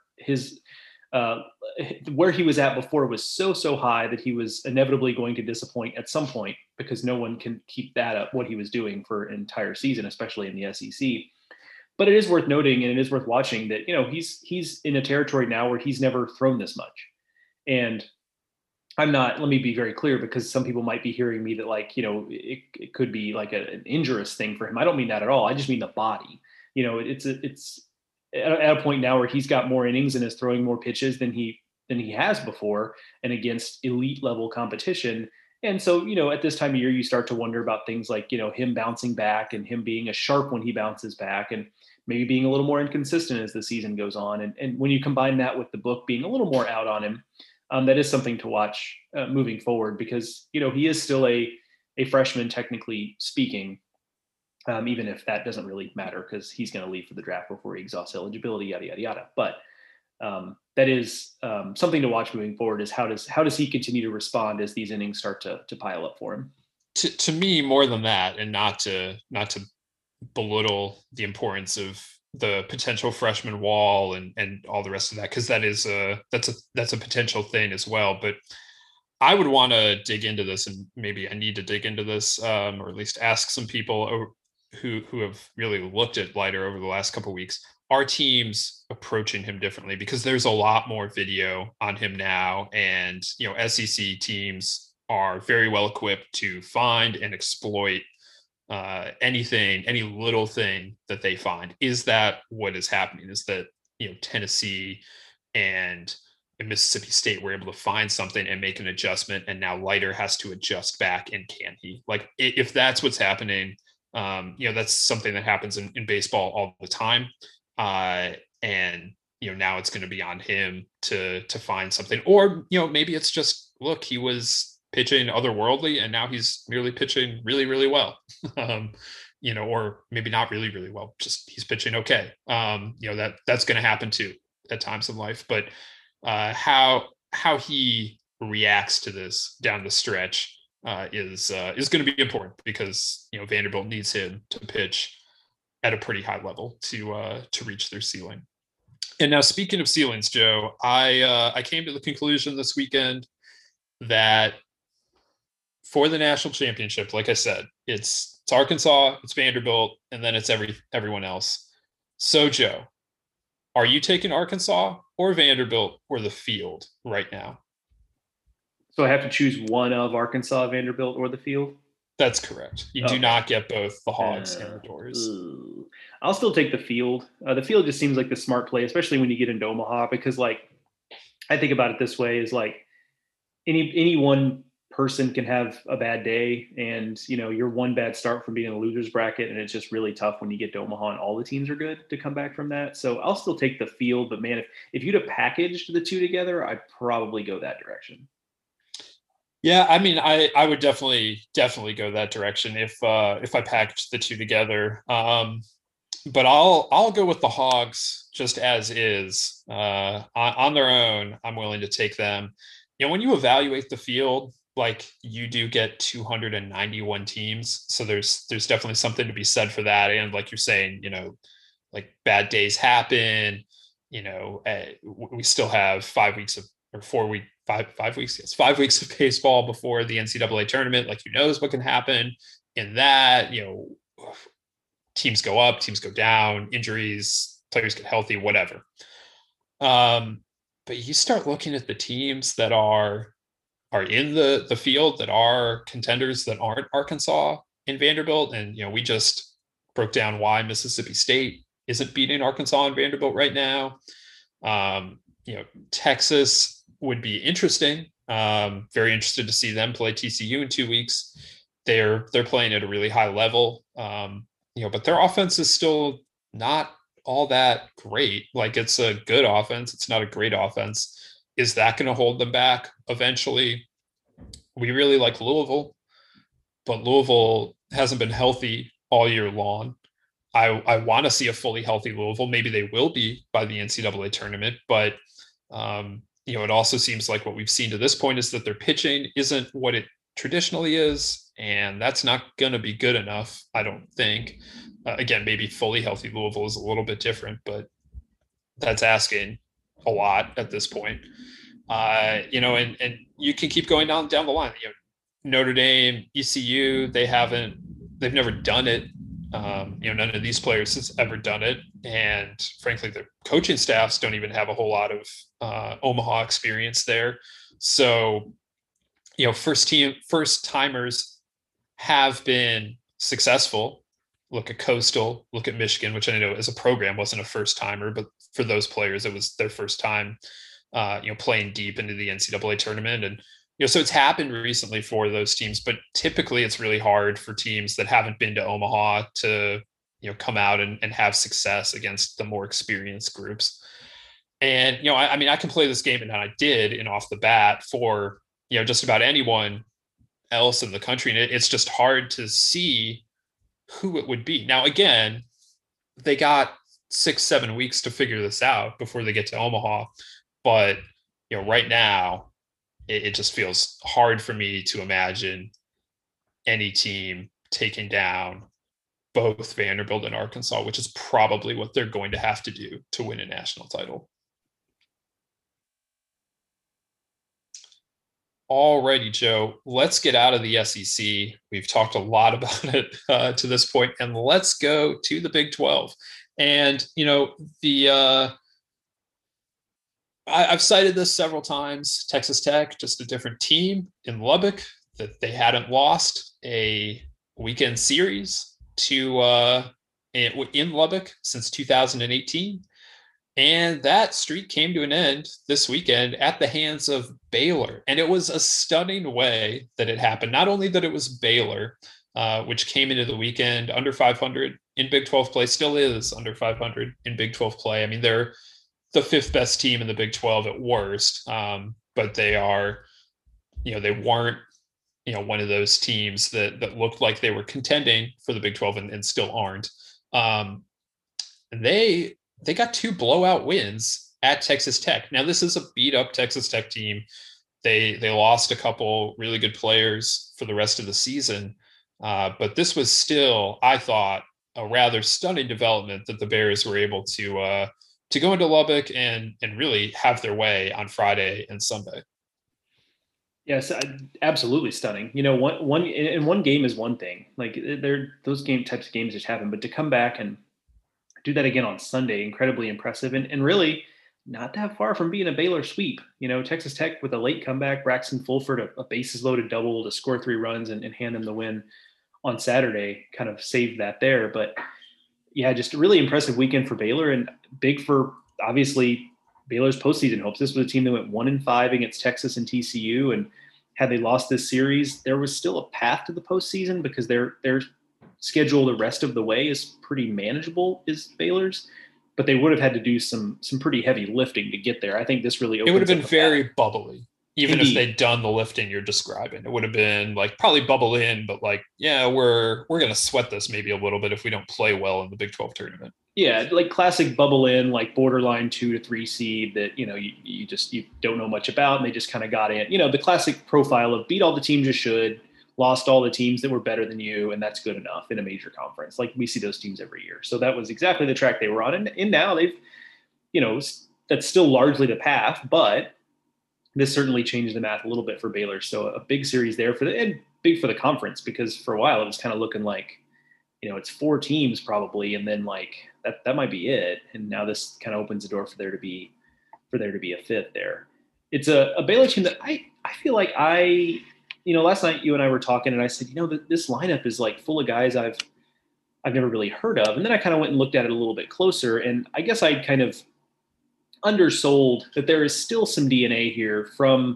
where he was at before was so high that he was inevitably going to disappoint at some point, because no one can keep that up, what he was doing for an entire season, especially in the SEC. But it is worth noting, and it is worth watching, that he's in a territory now where he's never thrown this much. And let me be very clear, because some people might be hearing me that it could be like an injurious thing for him. I don't mean that at all. I just mean the body. It's at a point now where he's got more innings and is throwing more pitches than he has before, and against elite level competition. And so, at this time of year, you start to wonder about things like, him bouncing back, and him being a sharp when he bounces back, and maybe being a little more inconsistent as the season goes on. And when you combine that with the book being a little more out on him, that is something to watch moving forward, because, he is still a freshman, technically speaking, even if that doesn't really matter, because he's going to leave for the draft before he exhausts eligibility, yada, yada, yada. But that is something to watch moving forward, is how does he continue to respond as these innings start to pile up for him? To me, more than that, and not to belittle the importance of the potential freshman wall and all the rest of that, because that's a potential thing as well. But I would want to dig into this, and maybe I need to dig into this, or at least ask some people who have really looked at Leiter over the last couple of weeks. Are teams approaching him differently? Because there's a lot more video on him now, and SEC teams are very well equipped to find and exploit any little thing that they find. Is that what is happening? Is that Tennessee and Mississippi State were able to find something and make an adjustment, and now Leiter has to adjust back? And can he? Like, if that's what's happening, that's something that happens in baseball all the time. And now it's going to be on him to find something, or maybe it's just, look, he was pitching otherworldly, and now he's merely pitching really, really well. Or maybe not really, really well, just he's pitching okay. That's going to happen too at times in life. But how he reacts to this down the stretch is going to be important, because Vanderbilt needs him to pitch at a pretty high level to reach their ceiling. And now, speaking of ceilings, Joe, I came to the conclusion this weekend that for the national championship, like I said, it's Arkansas, it's Vanderbilt, and then it's everyone else. So, Joe, are you taking Arkansas or Vanderbilt or the field right now? So I have to choose one of Arkansas, Vanderbilt, or the field? That's correct. You do not get both the Hogs and the Doors. I'll still take the field. The field just seems like the smart play, especially when you get into Omaha, because I think about it this way, is any one person can have a bad day, and you're one bad start from being in a loser's bracket, and it's just really tough when you get to Omaha and all the teams are good to come back from that. So I'll still take the field, but man, if you'd have packaged the two together, I'd probably go that direction. Yeah, I mean, I would definitely go that direction if I packaged the two together. But I'll go with the Hogs just as is. On their own, I'm willing to take them. When you evaluate the field, you do get 291 teams, so there's definitely something to be said for that. And like you're saying, bad days happen. We still have 5 weeks of, or 4 week, 5 weeks. Yes, 5 weeks of baseball before the NCAA tournament. Who knows what can happen in that? Teams go up, teams go down, injuries, players get healthy, whatever. But you start looking at the teams that are in the field, that are contenders, that aren't Arkansas and Vanderbilt. And, we just broke down why Mississippi State isn't beating Arkansas and Vanderbilt right now. Texas would be interesting. Very interested to see them play TCU in 2 weeks. They're playing at a really high level. But their offense is still not all that great. It's a good offense. It's not a great offense. Is that going to hold them back eventually? We really like Louisville, but Louisville hasn't been healthy all year long. I want to see a fully healthy Louisville. Maybe they will be by the NCAA tournament, but it also seems like what we've seen to this point is that their pitching isn't what it traditionally is, and that's not going to be good enough, I don't think. Again, maybe fully healthy Louisville is a little bit different, but that's asking a lot at this point. And you can keep going down the line. Notre Dame, ECU, they've never done it. None of these players has ever done it. And frankly, the coaching staffs don't even have a whole lot of Omaha experience there. So, first timers have been successful. Look at Coastal, look at Michigan, which I know as a program wasn't a first timer, but for those players, it was their first time, playing deep into the NCAA tournament. And, so it's happened recently for those teams, but typically it's really hard for teams that haven't been to Omaha to, come out and have success against the more experienced groups. And, I can play this game, and I did in off the bat for, just about anyone else in the country. And it's just hard to see who it would be. Now, again, they got 6-7 weeks to figure this out before they get to Omaha. But, right now, it just feels hard for me to imagine any team taking down both Vanderbilt and Arkansas, which is probably what they're going to have to do to win a national title. Alrighty, Joe, let's get out of the SEC. We've talked a lot about it to this point, and let's go to the Big 12. And, I've cited this several times. Texas Tech, just a different team in Lubbock, that they hadn't lost a weekend series in Lubbock since 2018. And that streak came to an end this weekend at the hands of Baylor. And it was a stunning way that it happened. Not only that it was Baylor, which came into the weekend under 500 in Big 12 play, still is under 500 in Big 12 play. I mean, they're the fifth best team in the Big 12 at worst. But they are, they weren't, one of those teams that looked like they were contending for the Big 12 and still aren't. They got 2 blowout wins at Texas Tech. Now, this is a beat up Texas Tech team. They lost a couple really good players for the rest of the season. But this was still, I thought, a rather stunning development that the Bears were able to go into Lubbock and really have their way on Friday and Sunday. Yes, absolutely stunning. One game is one thing. Like those types of games just happen, but to come back and do that again on Sunday, incredibly impressive, and really not that far from being a Baylor sweep. Texas Tech with a late comeback, Braxton Fulford, a bases loaded double to score 3 runs and hand them the win on Saturday, kind of saved that there. But yeah, just a really impressive weekend for Baylor, and big for obviously Baylor's postseason hopes. This was a team that went 1-5 against Texas and TCU, and had they lost this series, there was still a path to the postseason because their schedule the rest of the way is pretty manageable, is Baylor's, but they would have had to do some pretty heavy lifting to get there. I think this really opens it would have been very path. bubbly. Even Indeed. If they'd done the lifting you're describing, it would have been like probably bubble in, but like, yeah, we're going to sweat this maybe a little bit if we don't play well in the Big 12 tournament. Yeah, like classic bubble in, like borderline 2 to 3 seed that, you don't know much about, and they just kind of got in. The classic profile of beat all the teams you should, lost all the teams that were better than you, and that's good enough in a major conference. Like we see those teams every year. So that was exactly the track they were on. And now they've, that's still largely the path, but this certainly changed the math a little bit for Baylor. So a big series there and big for the conference, because for a while it was kind of looking like, it's 4 teams probably, and then like that might be it. And now this kind of opens the door for there to be a 5th there. It's a Baylor team that I feel like last night you and I were talking, and I said, this lineup is like full of guys I've never really heard of. And then I kind of went and looked at it a little bit closer, and I guess I kind of undersold that there is still some DNA here from,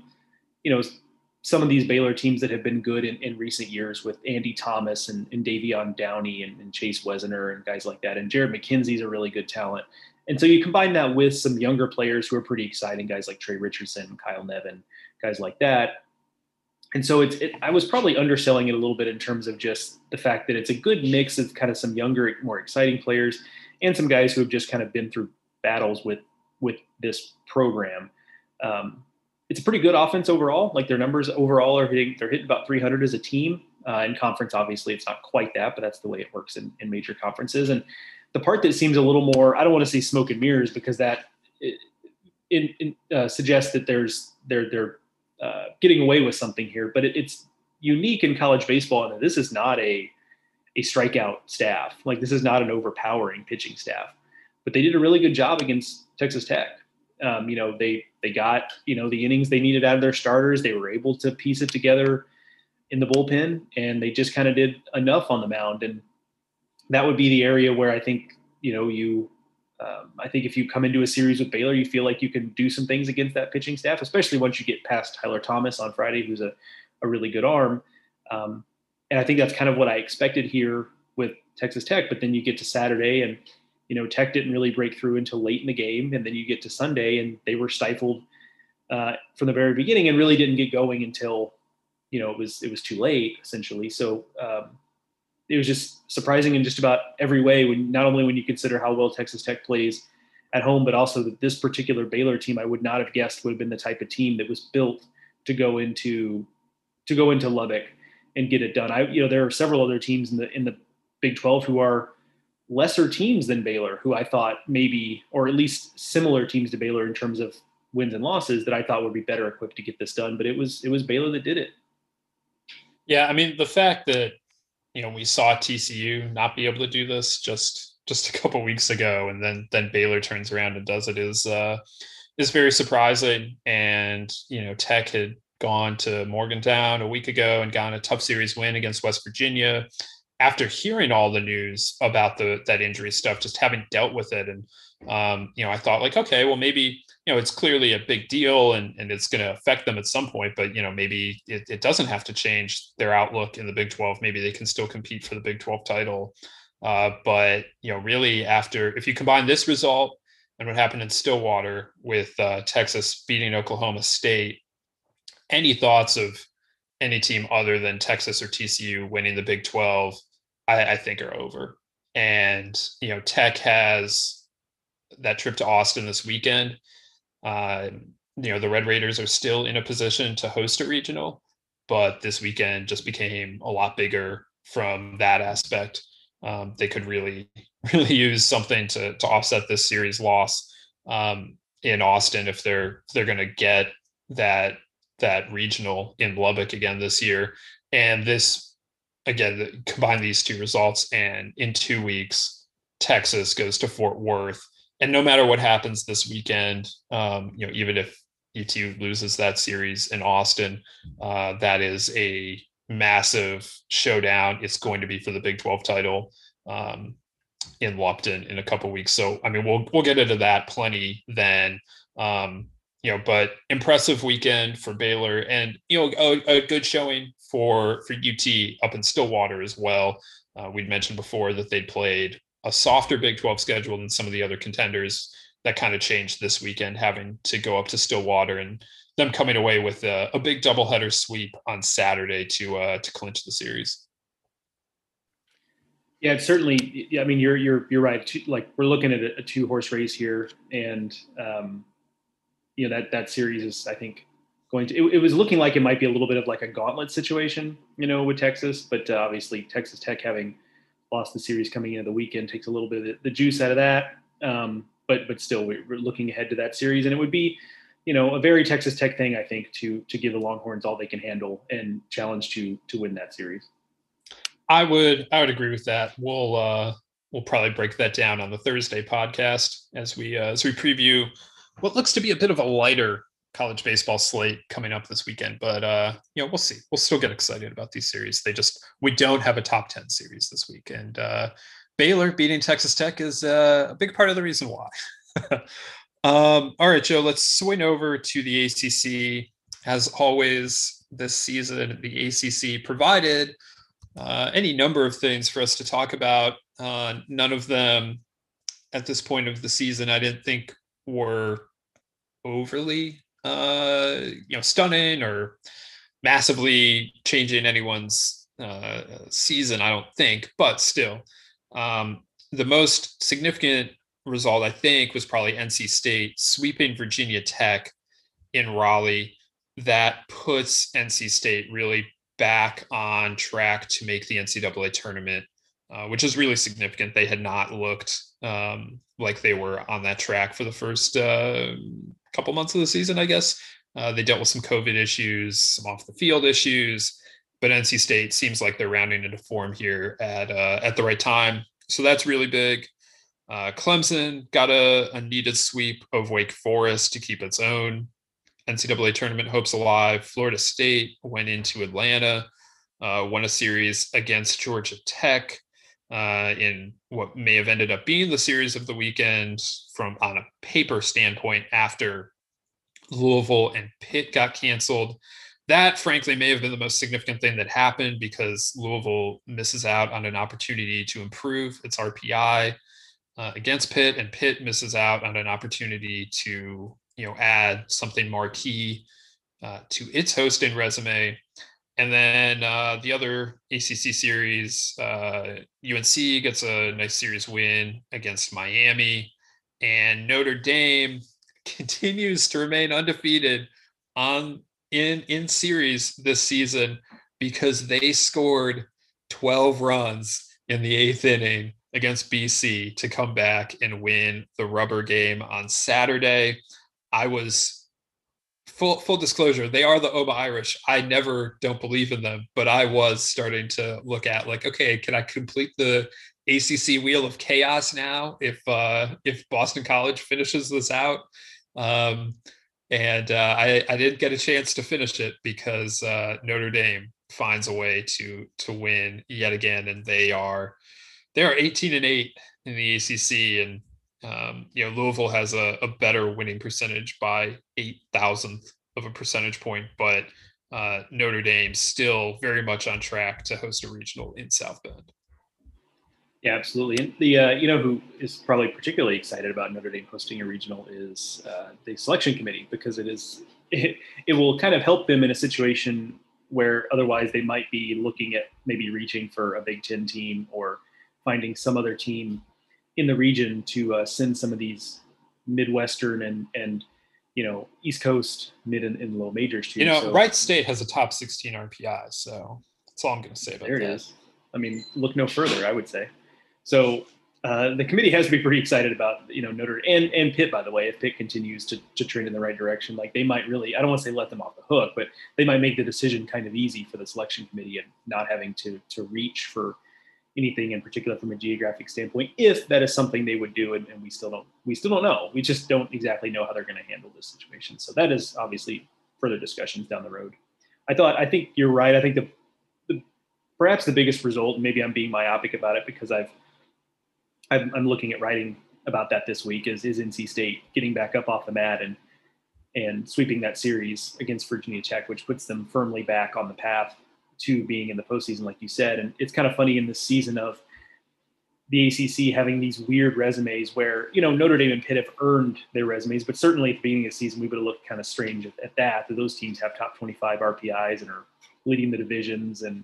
some of these Baylor teams that have been good in recent years with Andy Thomas and Davion Downey and Chase Wesner and guys like that. And Jared McKenzie's a really good talent. And so you combine that with some younger players who are pretty exciting, guys like Trey Richardson, Kyle Nevin, guys like that. And so I was probably underselling it a little bit in terms of just the fact that it's a good mix of kind of some younger, more exciting players and some guys who have just kind of been through battles with this program. It's a pretty good offense overall. Like their numbers overall they're hitting about 300 as a team. In conference, obviously, it's not quite that, but that's the way it works in major conferences. And the part that seems a little more, I don't want to say smoke and mirrors because that suggests that they're getting away with something here, but it's unique in college baseball that this is not a strikeout staff. Like this is not an overpowering pitching staff, but they did a really good job against Texas Tech. They got, the innings they needed out of their starters. They were able to piece it together in the bullpen, and they just kind of did enough on the mound. And that would be the area where I think, I think if you come into a series with Baylor, you feel like you can do some things against that pitching staff, especially once you get past Tyler Thomas on Friday, who's a really good arm. And I think that's kind of what I expected here with Texas Tech. But then you get to Saturday and, Tech didn't really break through until late in the game. And then you get to Sunday and they were stifled from the very beginning and really didn't get going until, it was too late essentially. So it was just surprising in just about every way, not only when you consider how well Texas Tech plays at home, but also that this particular Baylor team I would not have guessed would have been the type of team that was built to go into Lubbock and get it done. There are several other teams in the Big 12 who are lesser teams than Baylor, who I thought maybe, or at least similar teams to Baylor in terms of wins and losses, that I thought would be better equipped to get this done. But it was Baylor that did it. Yeah, I mean, the fact that we saw TCU not be able to do this just a couple weeks ago, and then Baylor turns around and does it is very surprising. And Tech had gone to Morgantown a week ago and gotten a tough series win against West Virginia. After hearing all the news about that injury stuff, just having dealt with it, and I thought like, okay, well maybe it's clearly a big deal and it's going to affect them at some point, but maybe it doesn't have to change their outlook in the Big 12. Maybe they can still compete for the Big 12 title. But really if you combine this result and what happened in Stillwater with Texas beating Oklahoma State, any thoughts of any team other than Texas or TCU winning the Big 12, I think are over. And, Tech has that trip to Austin this weekend. The Red Raiders are still in a position to host a regional, but this weekend just became a lot bigger from that aspect. They could really, really use something to offset this series loss in Austin if they're going to get that regional in Lubbock again this year. And this, again, combine these two results, and in 2 weeks, Texas goes to Fort Worth. And no matter what happens this weekend, even if UT loses that series in Austin, that is a massive showdown. It's going to be for the Big 12 title in Lupton in a couple weeks. So, I mean, we'll get into that plenty then. But impressive weekend for Baylor, and a good showing for UT up in Stillwater as well. We'd mentioned before that they'd played a softer Big 12 schedule than some of the other contenders. That kind of changed this weekend, having to go up to Stillwater and them coming away with a big doubleheader sweep on Saturday to clinch the series. Yeah, it's certainly. I mean, you're right. Like we're looking at a 2-horse race here, and that series is, I think, going to. It was looking like it might be a little bit of like a gauntlet situation, with Texas, but obviously Texas Tech having lost the series coming into the weekend takes a little bit of the juice out of that. But still, we're looking ahead to that series, and it would be, a very Texas Tech thing, I think, to give the Longhorns all they can handle and challenge to win that series. I would agree with that. We'll probably break that down on the Thursday podcast as we preview what looks to be a bit of a lighter college baseball slate coming up this weekend. But we'll see. We'll still get excited about these series. We don't have a top 10 series this week, and Baylor beating Texas Tech is a big part of the reason why. All right, Joe, let's swing over to the ACC. As always, this season, the ACC provided any number of things for us to talk about. None of them at this point of the season I didn't think were overly stunning or massively changing anyone's season, I don't think, but still. The most significant result, I think, was probably NC State sweeping Virginia Tech in Raleigh. That puts NC State really back on track to make the NCAA tournament, which is really significant. They had not looked like they were on that track for the first couple months of the season, I guess. They dealt with some COVID issues, some off the field issues, but NC State seems like they're rounding into form here at the right time. So that's really big. Clemson got a needed sweep of Wake Forest to keep its own NCAA tournament hopes alive. Florida State went into Atlanta, won a series against Georgia Tech in what may have ended up being the series of the weekend from on a paper standpoint after Louisville and Pitt got canceled. That, frankly, may have been the most significant thing that happened because Louisville misses out on an opportunity to improve its RPI against Pitt, and Pitt misses out on an opportunity to add something marquee to its hosting resume. And then the other ACC series, UNC gets a nice series win against Miami, and Notre Dame continues to remain undefeated in series this season because they scored 12 runs in the 8th inning against BC to come back and win the rubber game on Saturday. I was full disclosure, they are the Oba Irish. I never don't believe in them, but I was starting to look at like, okay, can I complete the ACC wheel of chaos now if Boston College finishes this out? I didn't get a chance to finish it because Notre Dame finds a way to win yet again, and they are 18-8 in the ACC, and Louisville has a better winning percentage by 0.008 of a percentage point, but Notre Dame still very much on track to host a regional in South Bend. Yeah, absolutely. And the who is probably particularly excited about Notre Dame hosting a regional is the selection committee, because it will kind of help them in a situation where otherwise they might be looking at maybe reaching for a Big Ten team or finding some other team in the region to send some of these Midwestern and East Coast mid and low majors to. So, Wright State has a top 16 RPI, so that's all I'm going to say about that. There it is. I mean, look no further, I would say. So the committee has to be pretty excited about Notre and Pitt, by the way, if Pitt continues to trend in the right direction. Like, they might really, I don't want to say let them off the hook, but they might make the decision kind of easy for the selection committee and not having to reach for anything in particular from a geographic standpoint, if that is something they would do. And we still don't know. We just don't exactly know how they're going to handle this situation. So that is obviously further discussions down the road. I think you're right. I think perhaps the biggest result, and maybe I'm being myopic about it because I'm looking at writing about that this week, is NC State getting back up off the mat and sweeping that series against Virginia Tech, which puts them firmly back on the path to being in the postseason, like you said. And it's kind of funny in this season of the ACC having these weird resumes where, Notre Dame and Pitt have earned their resumes, but certainly at the beginning of the season, we would have looked kind of strange at that those teams have top 25 RPIs and are leading the divisions and,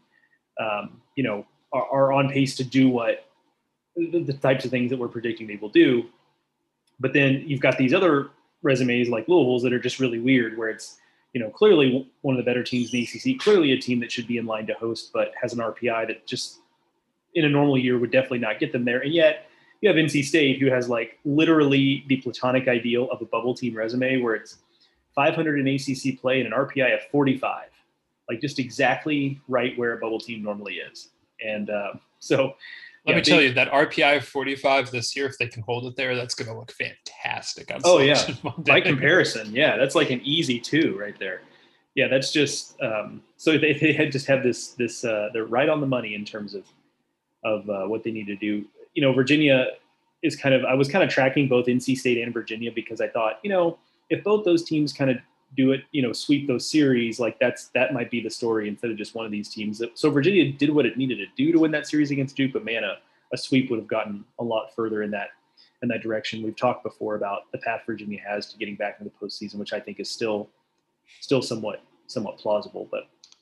are on pace to do what the types of things that we're predicting they will do. But then you've got these other resumes like Louisville's that are just really weird, where it's, clearly one of the better teams in the ACC, clearly a team that should be in line to host, but has an RPI that just in a normal year would definitely not get them there. And yet you have NC State, who has like literally the platonic ideal of a bubble team resume, where it's 500 in ACC play and an RPI of 45, like just exactly right where a bubble team normally is. And let me tell you, that RPI of 45 this year, if they can hold it there, that's going to look fantastic. By comparison, yeah, that's like an easy 2 right there. Yeah, that's just so they had just have this they're right on the money in terms of what they need to do. Virginia is I was kind of tracking both NC State and Virginia because I thought, if both those teams kind of do it, sweep those series, like that might be the story instead of just one of these teams. So Virginia did what it needed to do to win that series against Duke, but man, a sweep would have gotten a lot further in that direction. We've talked before about the path Virginia has to getting back into the postseason, which I think is still somewhat plausible. But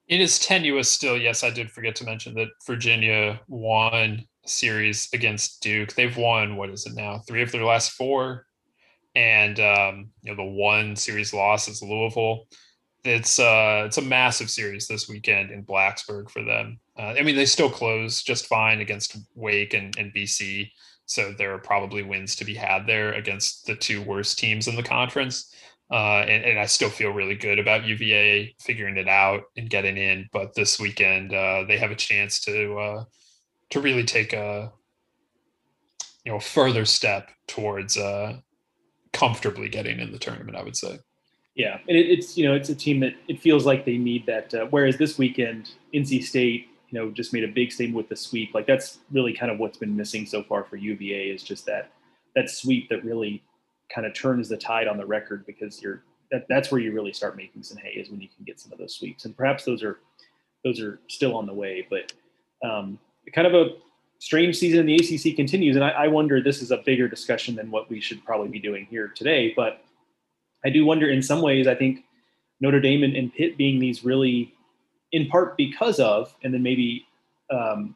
It is tenuous still. Yes, I did forget to mention that Virginia won series against Duke. They've won, what is it now, 3 of their last 4. And the one series loss is Louisville. It's a massive series this weekend in Blacksburg for them. I mean, they still close just fine against Wake and BC, so there are probably wins to be had there against the 2 worst teams in the conference. And I still feel really good about UVA figuring it out and getting in. But this weekend, they have a chance to really take a further step towards comfortably getting in the tournament, I would say. Yeah, and it's a team that it feels like they need that. Whereas this weekend, NC State, just made a big statement with the sweep. Like that's really kind of what's been missing so far for UVA is just that sweep that really kind of turns the tide on the record, because that's where you really start making some hay, is when you can get some of those sweeps, and perhaps those are still on the way. But kind of a strange season in the ACC continues, and I wonder, this is a bigger discussion than what we should probably be doing here today, but I do wonder in some ways, I think Notre Dame and Pitt being these really, in part because of, and then maybe, I'm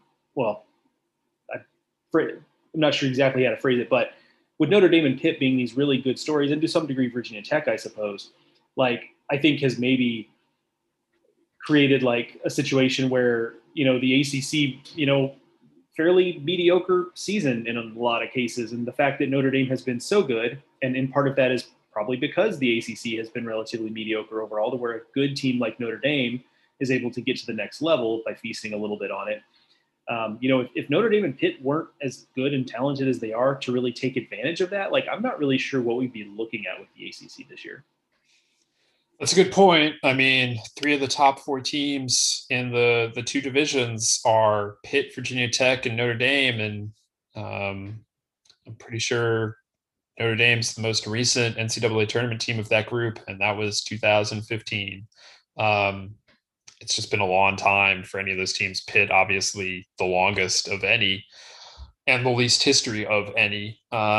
not sure exactly how to phrase it, but with Notre Dame and Pitt being these really good stories, and to some degree Virginia Tech, I suppose, like I think has maybe created like a situation where, the ACC, fairly mediocre season in a lot of cases. And the fact that Notre Dame has been so good, and in part of that is probably because the ACC has been relatively mediocre overall, to where a good team like Notre Dame is able to get to the next level by feasting a little bit on it. If Notre Dame and Pitt weren't as good and talented as they are to really take advantage of that, like I'm not really sure what we'd be looking at with the ACC this year. That's a good point. I mean, 3 of the top 4 teams in the 2 divisions are Pitt, Virginia Tech, and Notre Dame. And I'm pretty sure Notre Dame's the most recent NCAA tournament team of that group, and that was 2015. It's just been a long time for any of those teams. Pitt, obviously, the longest of any, and the least history of any.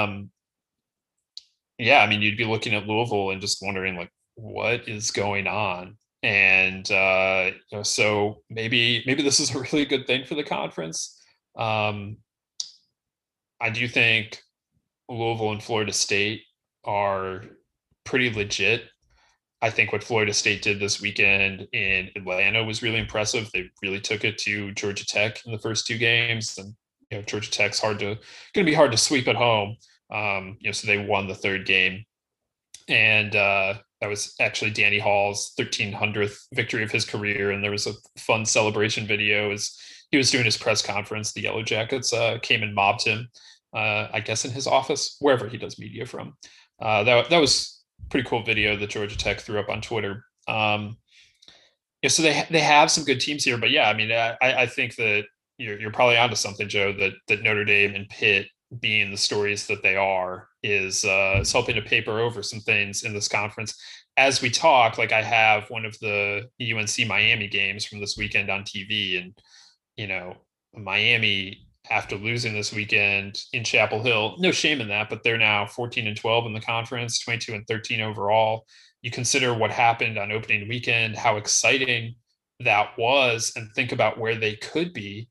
Yeah, I mean, you'd be looking at Louisville and just wondering, like, what is going on? And so maybe this is a really good thing for the conference. I do think Louisville and Florida State are pretty legit. I think what Florida State did this weekend in Atlanta was really impressive. They really took it to Georgia Tech in the first 2 games, and Georgia Tech's going to be hard to sweep at home. So they won the 3rd game, and that was actually Danny Hall's 1300th victory of his career. And there was a fun celebration video as he was doing his press conference. The Yellow Jackets came and mobbed him, I guess in his office, wherever he does media from. That was a pretty cool video that Georgia Tech threw up on Twitter. So they have some good teams here. But yeah, I mean, I think that you're probably onto something, Joe, that Notre Dame and Pitt, being the stories that they are, is helping to paper over some things in this conference. As we talk, like I have one of the UNC Miami games from this weekend on TV, and Miami, after losing this weekend in Chapel Hill, no shame in that, but they're now 14-12 in the conference, 22-13 overall. You consider what happened on opening weekend, how exciting that was, and think about where they could be.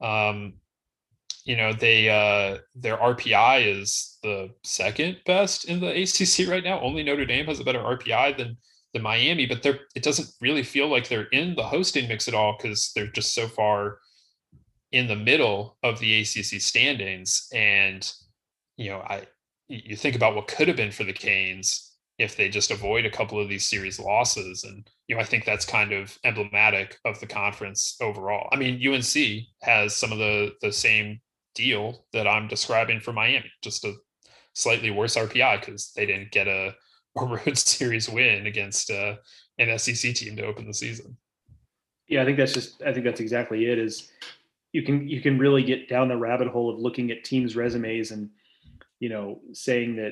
Their RPI is the 2nd best in the ACC right now. Only Notre Dame has a better RPI than Miami, but it doesn't really feel like they're in the hosting mix at all, because they're just so far in the middle of the ACC standings. And you think about what could have been for the Canes if they just avoid a couple of these series losses. And, I think that's kind of emblematic of the conference overall. I mean, UNC has some of the same deal that I'm describing for Miami, just a slightly worse RPI because they didn't get a road series win against an SEC team to open the season. Yeah, I think that's exactly it. Is you can really get down the rabbit hole of looking at teams' resumes and saying that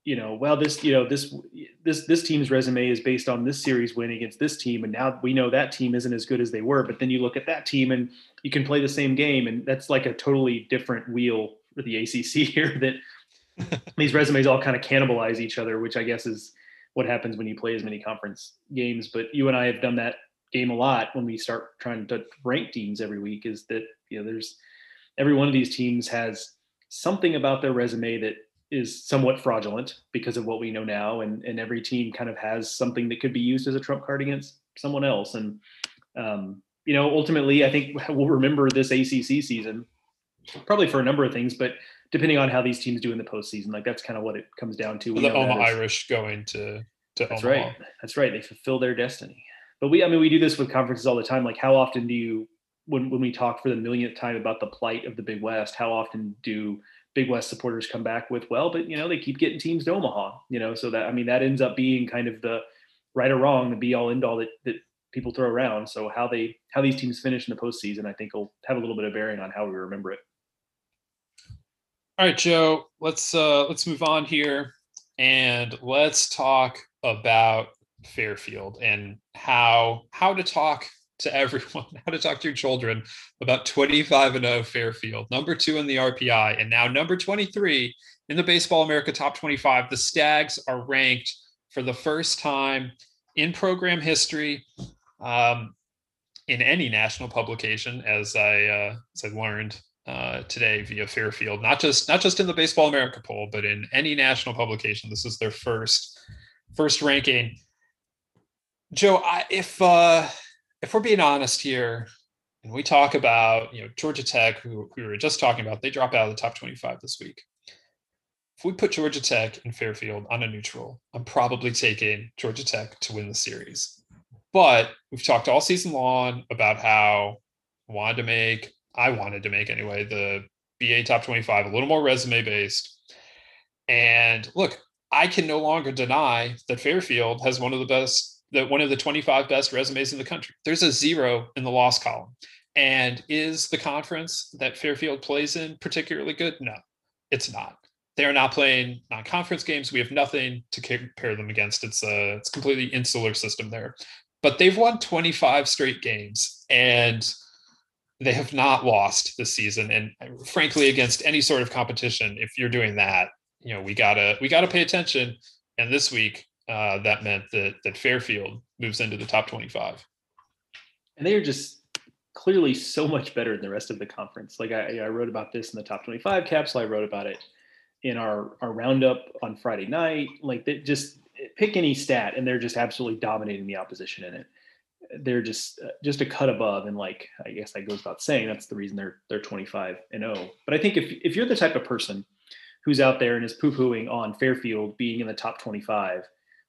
this team's resume is based on this series win against this team, and now we know that team isn't as good as they were. But then you look at that team and you can play the same game, and that's like a totally different wheel for the ACC here. That these resumes all kind of cannibalize each other, which I guess is what happens when you play as many conference games. But you and I have done that game a lot when we start trying to rank teams every week is that, there's every one of these teams has something about their resume that is somewhat fraudulent because of what we know now. And every team kind of has something that could be used as a trump card against someone else. And, ultimately, I think we'll remember this ACC season probably for a number of things, but depending on how these teams do in the postseason, like that's kind of what it comes down to. The Omaha Irish going to that's Omaha. Right. That's right. They fulfill their destiny. But we do this with conferences all the time. Like how often do you, when we talk for the millionth time about the plight of the Big West, how often do Big West supporters come back with, but they keep getting teams to Omaha, so that, that ends up being kind of the right or wrong, the be all end all that people throw around. So how these teams finish in the postseason, I think will have a little bit of bearing on how we remember it. All right, Joe, let's move on here and let's talk about Fairfield and how to talk to everyone, how to talk to your children about 25-0 Fairfield, number 2 in the RPI, and now number 23 in the Baseball America Top 25. The Stags are ranked for the first time in program history, in any national publication, as I learned today via Fairfield, not just in the Baseball America poll, but in any national publication. This is their first ranking. Joe, if we're being honest here, and we talk about Georgia Tech, who we were just talking about, they drop out of the top 25 this week. If we put Georgia Tech and Fairfield on a neutral, I'm probably taking Georgia Tech to win the series. But we've talked all season long about how I wanted to make anyway, the BA top 25 a little more resume based. And look, I can no longer deny that Fairfield has one of the 25 best resumes in the country. There's a 0 in the loss column. And is the conference that Fairfield plays in particularly good? No, it's not. They're not playing non-conference games. We have nothing to compare them against. It's completely insular system there. But they've won 25 straight games, and they have not lost this season. And frankly, against any sort of competition, if you're doing that, we gotta pay attention. And this week, that meant that Fairfield moves into the top 25. And they are just clearly so much better than the rest of the conference. Like I wrote about this in the top 25 capsule. I wrote about it in our roundup on Friday night. Like they just pick any stat and they're just absolutely dominating the opposition in it. They're just a cut above. And like, I guess that goes without saying, that's the reason they're 25-0. But I think if you're the type of person who's out there and is poo-pooing on Fairfield being in the top 25,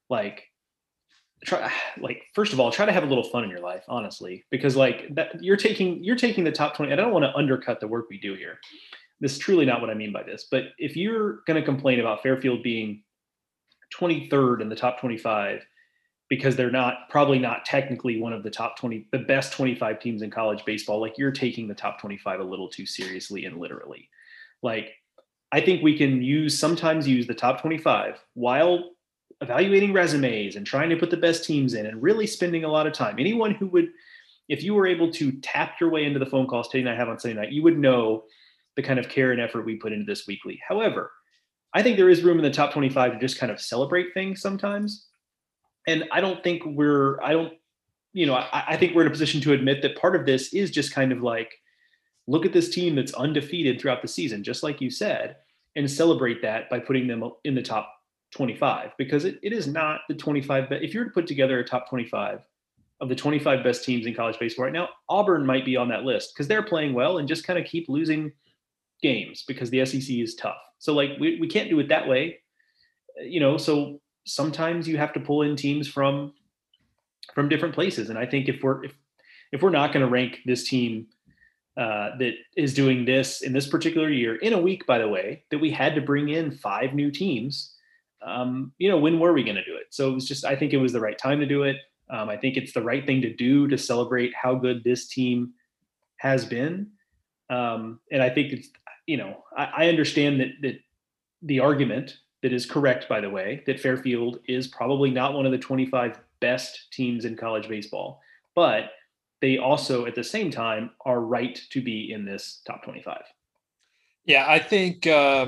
first of all, try to have a little fun in your life, honestly, because like that you're taking the top 20. And I don't want to undercut the work we do here. This is truly not what I mean by this. But if you're going to complain about Fairfield being 23rd in the top 25 because they're probably not technically one of the top 20, the best 25 teams in college baseball, like you're taking the top 25 a little too seriously and literally. Like, I think we can sometimes use the top 25 while evaluating resumes and trying to put the best teams in and really spending a lot of time. Anyone who would, if you were able to tap your way into the phone calls Teddy and I have on Sunday night, you would know the kind of care and effort we put into this weekly. However, I think there is room in the top 25 to just kind of celebrate things sometimes. And I think we're in a position to admit that part of this is just kind of like, look at this team that's undefeated throughout the season, just like you said, and celebrate that by putting them in the top 25, because it is not the 25. But if you're to put together a top 25 of the 25 best teams in college baseball right now, Auburn might be on that list because they're playing well and just kind of keep losing games because the SEC is tough. So like we can't do it that way, so sometimes you have to pull in teams from different places. And I think if we're not going to rank this team that is doing this in this particular year in a week, by the way, that we had to bring in 5 new teams, when were we going to do it? So it was just, I think it was the right time to do it. I think it's the right thing to do to celebrate how good this team has been. And I think it's, I understand that the argument that is correct, by the way, that Fairfield is probably not one of the 25 best teams in college baseball, but they also at the same time are right to be in this top 25. Yeah, I think,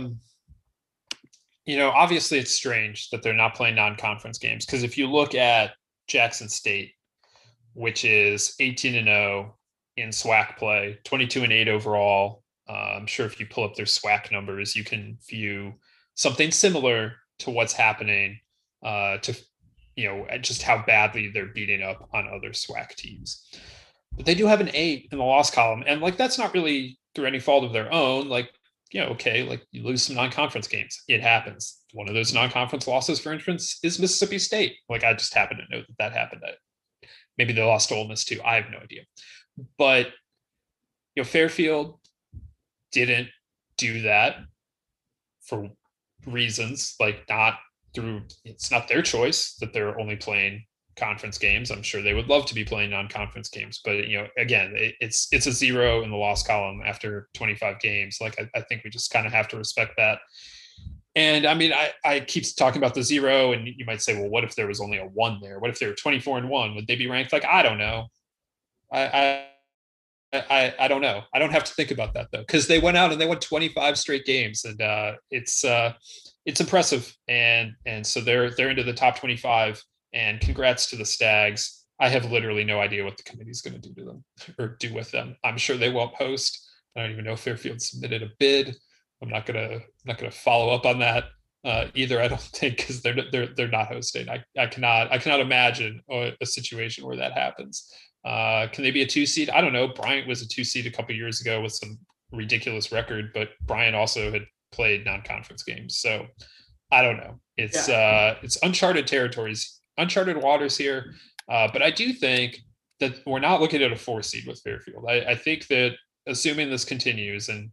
obviously it's strange that they're not playing non-conference games, because if you look at Jackson State, which is 18-0 in SWAC play, 22-8 overall. I'm sure if you pull up their SWAC numbers, you can view something similar to what's happening to, just how badly they're beating up on other SWAC teams. But they do have an 8 in the loss column. And like, that's not really through any fault of their own. Like, okay, like you lose some non-conference games. It happens. One of those non-conference losses, for instance, is Mississippi State. Like, I just happen to know that happened. Maybe they lost to Ole Miss too. I have no idea. But, Fairfield didn't do that for reasons like it's not their choice that they're only playing conference games. I'm sure they would love to be playing non-conference games, but again, it's a 0 in the loss column after 25 games. Like, I think we just kind of have to respect that. And I mean, I keep talking about the 0, and you might say, well, what if there was only a 1 there? What if they were 24-1? Would they be ranked? Like, I don't know. I don't know. I don't have to think about that though, because they went out and they won 25 straight games, and it's impressive. And so they're into the top 25. And congrats to the Stags. I have literally no idea what the committee is going to do to them or do with them. I'm sure they won't post. I don't even know if Fairfield submitted a bid. I'm not gonna follow up on that either. I don't think, because they're not hosting. I cannot imagine a situation where that happens. Can they be a 2 seed? I don't know. Bryant was a 2 seed a couple of years ago with some ridiculous record, but Bryant also had played non-conference games, so I don't know. It's uncharted territories, uncharted waters here. But I do think that we're not looking at a 4 seed with Fairfield. I think that assuming this continues and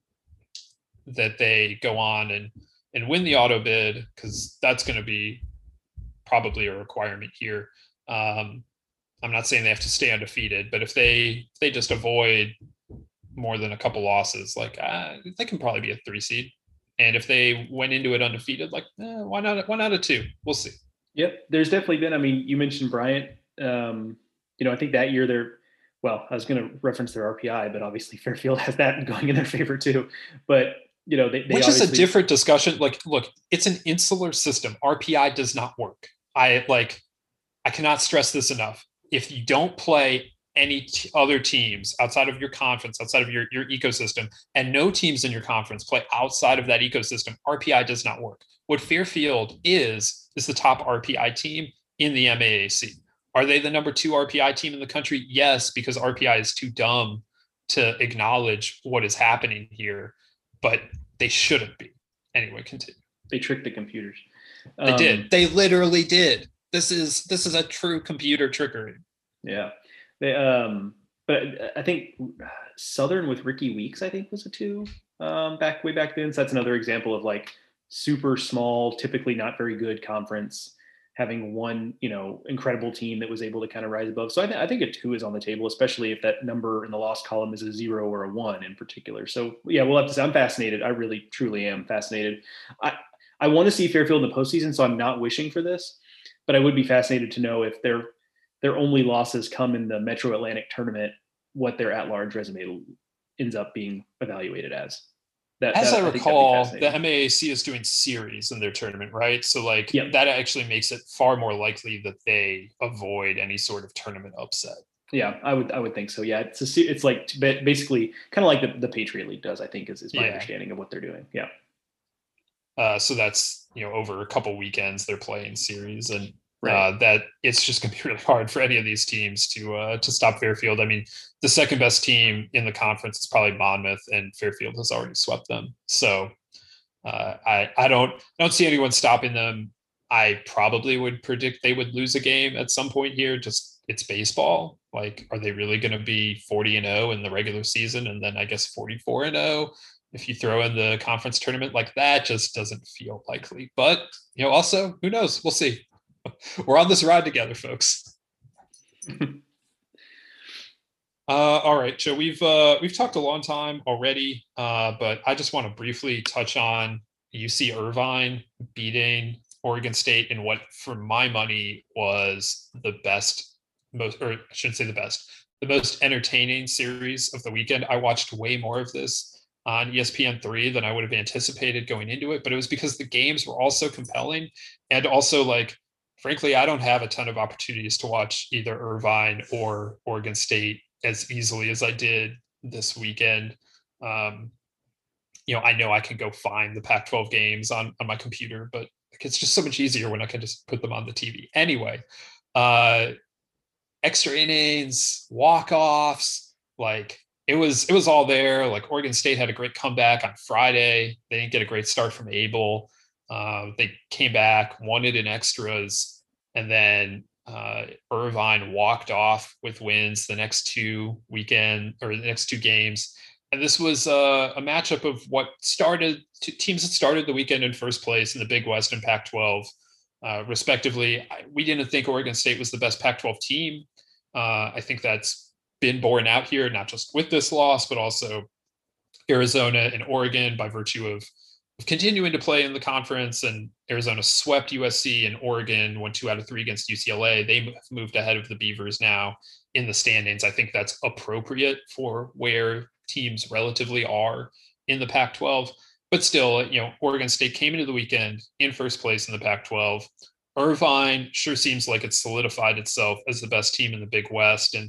that they go on and win the auto bid, because that's going to be probably a requirement here. I'm not saying they have to stay undefeated, but if they just avoid more than a couple losses, like they can probably be a 3 seed. And if they went into it undefeated, like why not a 2? We'll see. Yep, there's definitely been. I mean, you mentioned Bryant. I think that year I was going to reference their RPI, but obviously Fairfield has that going in their favor too. But they which is a different discussion. Like, look, it's an insular system. RPI does not work. I cannot stress this enough. If you don't play any other teams outside of your conference, outside of your ecosystem, and no teams in your conference play outside of that ecosystem, RPI does not work. What Fairfield is the top RPI team in the MAAC. Are they the number 2 RPI team in the country? Yes, because RPI is too dumb to acknowledge what is happening here, but they shouldn't be. Anyway, continue. They tricked the computers. They did. They literally did. This is a true computer trickery. Yeah. But I think Southern with Ricky Weeks, I think, was a 2 way back then. So that's another example of like super small, typically not very good conference having one, incredible team that was able to kind of rise above. So I think a 2 is on the table, especially if that number in the loss column is a 0 or a 1 in particular. So yeah, we'll have to say. I'm fascinated. I really, truly am fascinated. I want to see Fairfield in the postseason, so I'm not wishing for this, but I would be fascinated to know if their only losses come in the Metro Atlantic tournament, what their at-large resume ends up being evaluated as. As I recall, the MAAC is doing series in their tournament, right? So that actually makes it far more likely that they avoid any sort of tournament upset. Yeah, I would think so. Yeah, it's like basically kind of like the Patriot League does, I think, is my understanding of what they're doing. Yeah. So that's, over a couple weekends they're playing series, and right. That it's just going to be really hard for any of these teams to stop Fairfield. I mean, the second best team in the conference is probably Monmouth, and Fairfield has already swept them. So I don't see anyone stopping them. I probably would predict they would lose a game at some point here. Just, it's baseball. Like, are they really going to be 40-0 in the regular season, and then I guess 44-0 if you throw in the conference tournament? Like, that just doesn't feel likely. But also, who knows? We'll see. We're on this ride together, folks. All right, Joe, we've talked a long time already, but I just want to briefly touch on UC Irvine beating Oregon State in what, for my money, was the most entertaining series of the weekend. I watched way more of this on ESPN3 than I would have anticipated going into it, but it was because the games were all so compelling, and also frankly, I don't have a ton of opportunities to watch either Irvine or Oregon State as easily as I did this weekend. I know I can go find the Pac-12 games on my computer, but it's just so much easier when I can just put them on the TV. Anyway, extra innings, walk-offs, like it was all there. Like Oregon State had a great comeback on Friday. They didn't get a great start from Abel. They came back, won it in extras, and then Irvine walked off with wins the next two games. And this was a matchup of what started teams that started the weekend in first place in the Big West and Pac-12, respectively. We didn't think Oregon State was the best Pac-12 team. I think that's been borne out here, not just with this loss, but also Arizona and Oregon by virtue of continuing to play in the conference. And Arizona swept USC, and Oregon won 2 out of 3 against UCLA. They have moved ahead of the Beavers now in the standings. I think that's appropriate for where teams relatively are in the Pac-12. But still, Oregon State came into the weekend in first place in the Pac-12. Irvine sure seems like it's solidified itself as the best team in the Big West. And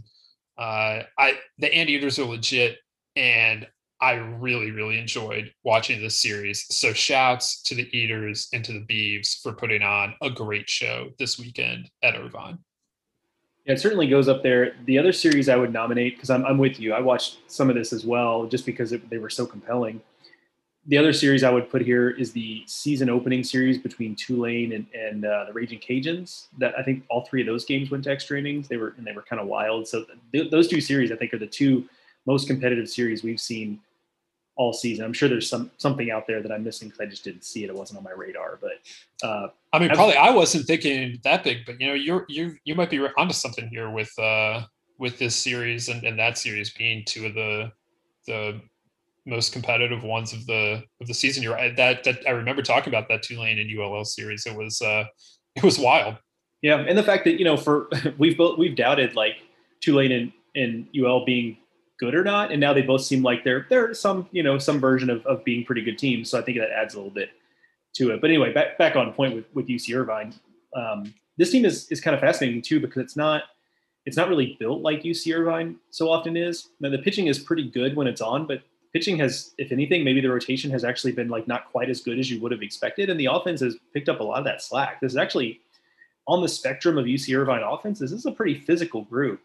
the Anteaters are legit, and I really, really enjoyed watching this series. So shouts to the Eaters and to the Beavs for putting on a great show this weekend at Irvine. Yeah, it certainly goes up there. The other series I would nominate, because I'm with you, I watched some of this as well, just because they were so compelling. The other series I would put here is the season opening series between Tulane and the Raging Cajuns. That I think all 3 of those games went to extra innings. They were kind of wild. So those 2 series I think are the 2 most competitive series we've seen all season. I'm sure there's something out there that I'm missing because I just didn't see it. It wasn't on my radar. But probably I wasn't thinking that big. But you might be onto something here with this series and that series being 2 of the most competitive ones of the season. You're right. That I remember talking about that Tulane and ULL series. It was wild. Yeah, and the fact that we've doubted like Tulane and UL being good or not, and now they both seem like they're some version of being pretty good teams. So I think that adds a little bit to it. But anyway, back on point with UC Irvine. This team is kind of fascinating too, because it's not really built like UC Irvine so often is. Now the pitching is pretty good when it's on, but pitching has, if anything, maybe the rotation has actually been like not quite as good as you would have expected, and the offense has picked up a lot of that slack. This is actually on the spectrum of UC Irvine offenses. This is a pretty physical group.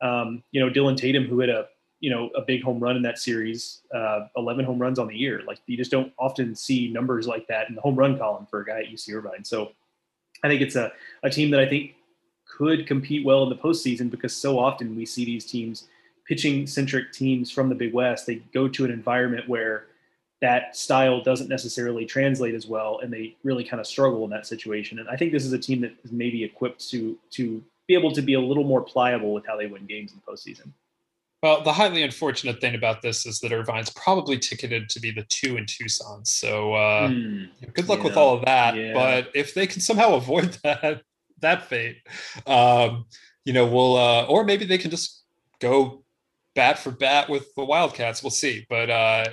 Dylan Tatum, who had a big home run in that series, 11 home runs on the year. Like you just don't often see numbers like that in the home run column for a guy at UC Irvine. So I think it's a team that I think could compete well in the postseason, because so often we see these teams, pitching-centric teams from the Big West, they go to an environment where that style doesn't necessarily translate as well, and they really kind of struggle in that situation. And I think this is a team that is maybe equipped to be able to be a little more pliable with how they win games in the postseason. Well, the highly unfortunate thing about this is that Irvine's probably ticketed to be the 2 in Tucson. So good luck with all of that. Yeah. But if they can somehow avoid that fate, we'll or maybe they can just go bat for bat with the Wildcats. We'll see. But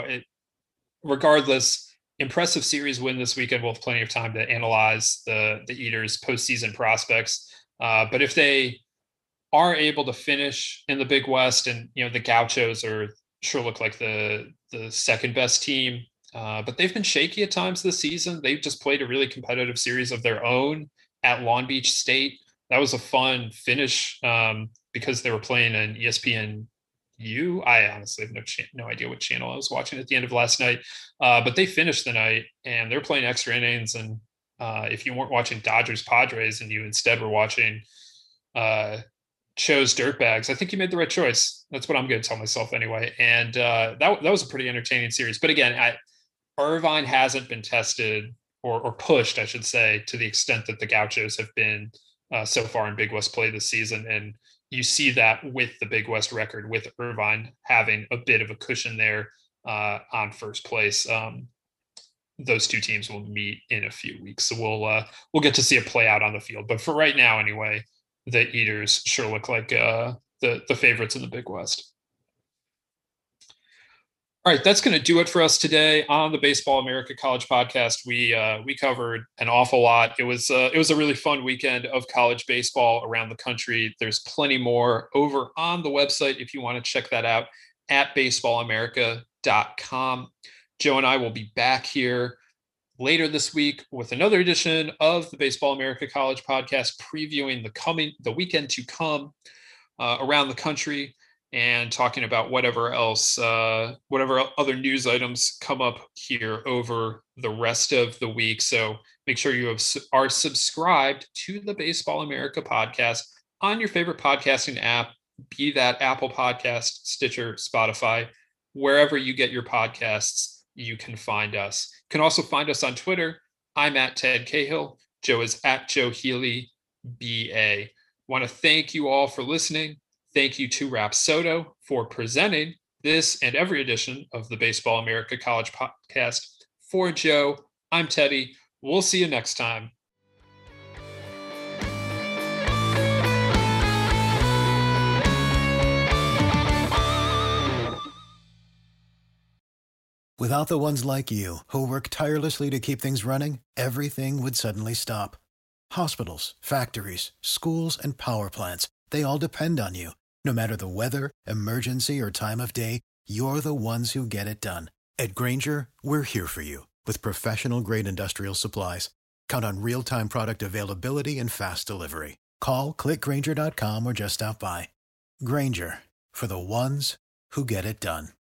regardless, impressive series win this weekend. We'll have plenty of time to analyze the Eaters' postseason prospects. But if they are able to finish in the Big West, and the Gauchos sure look like the second best team, but they've been shaky at times this season. They've just played a really competitive series of their own at Long Beach State. That was a fun finish because they were playing an ESPNU. I honestly have no idea what channel I was watching at the end of last night, but they finished the night and they're playing extra innings. And if you weren't watching Dodgers Padres and you instead were watching Cho's Dirtbags, I think you made the right choice. That's what I'm going to tell myself anyway. And that was a pretty entertaining series. But again, Irvine hasn't been tested or pushed, I should say, to the extent that the Gauchos have been so far in Big West play this season. And you see that with the Big West record, with Irvine having a bit of a cushion there on first place. Those two teams will meet in a few weeks. So we'll get to see it play out on the field. But for right now, anyway, the Eaters sure look like the favorites in the Big West. All right, that's going to do it for us today on the Baseball America College Podcast. We covered an awful lot. It was a really fun weekend of college baseball around the country. There's plenty more over on the website if you want to check that out at baseballamerica.com. Joe and I will be back here later this week with another edition of the Baseball America College Podcast, previewing the weekend to come around the country, and talking about whatever other news items come up here over the rest of the week. So make sure you are subscribed to the Baseball America Podcast on your favorite podcasting app, be that Apple Podcast, Stitcher, Spotify, wherever you get your podcasts, you can find us. You can also find us on Twitter. I'm at Ted Cahill. Joe is at Joe Healy, BA. Want to thank you all for listening. Thank you to Rapsodo for presenting this and every edition of the Baseball America College Podcast. For Joe, I'm Teddy. We'll see you next time. Without the ones like you, who work tirelessly to keep things running, everything would suddenly stop. Hospitals, factories, schools, and power plants, they all depend on you. No matter the weather, emergency, or time of day, you're the ones who get it done. At Grainger, we're here for you with professional-grade industrial supplies. Count on real-time product availability and fast delivery. Call, click Grainger.com, or just stop by. Grainger, for the ones who get it done.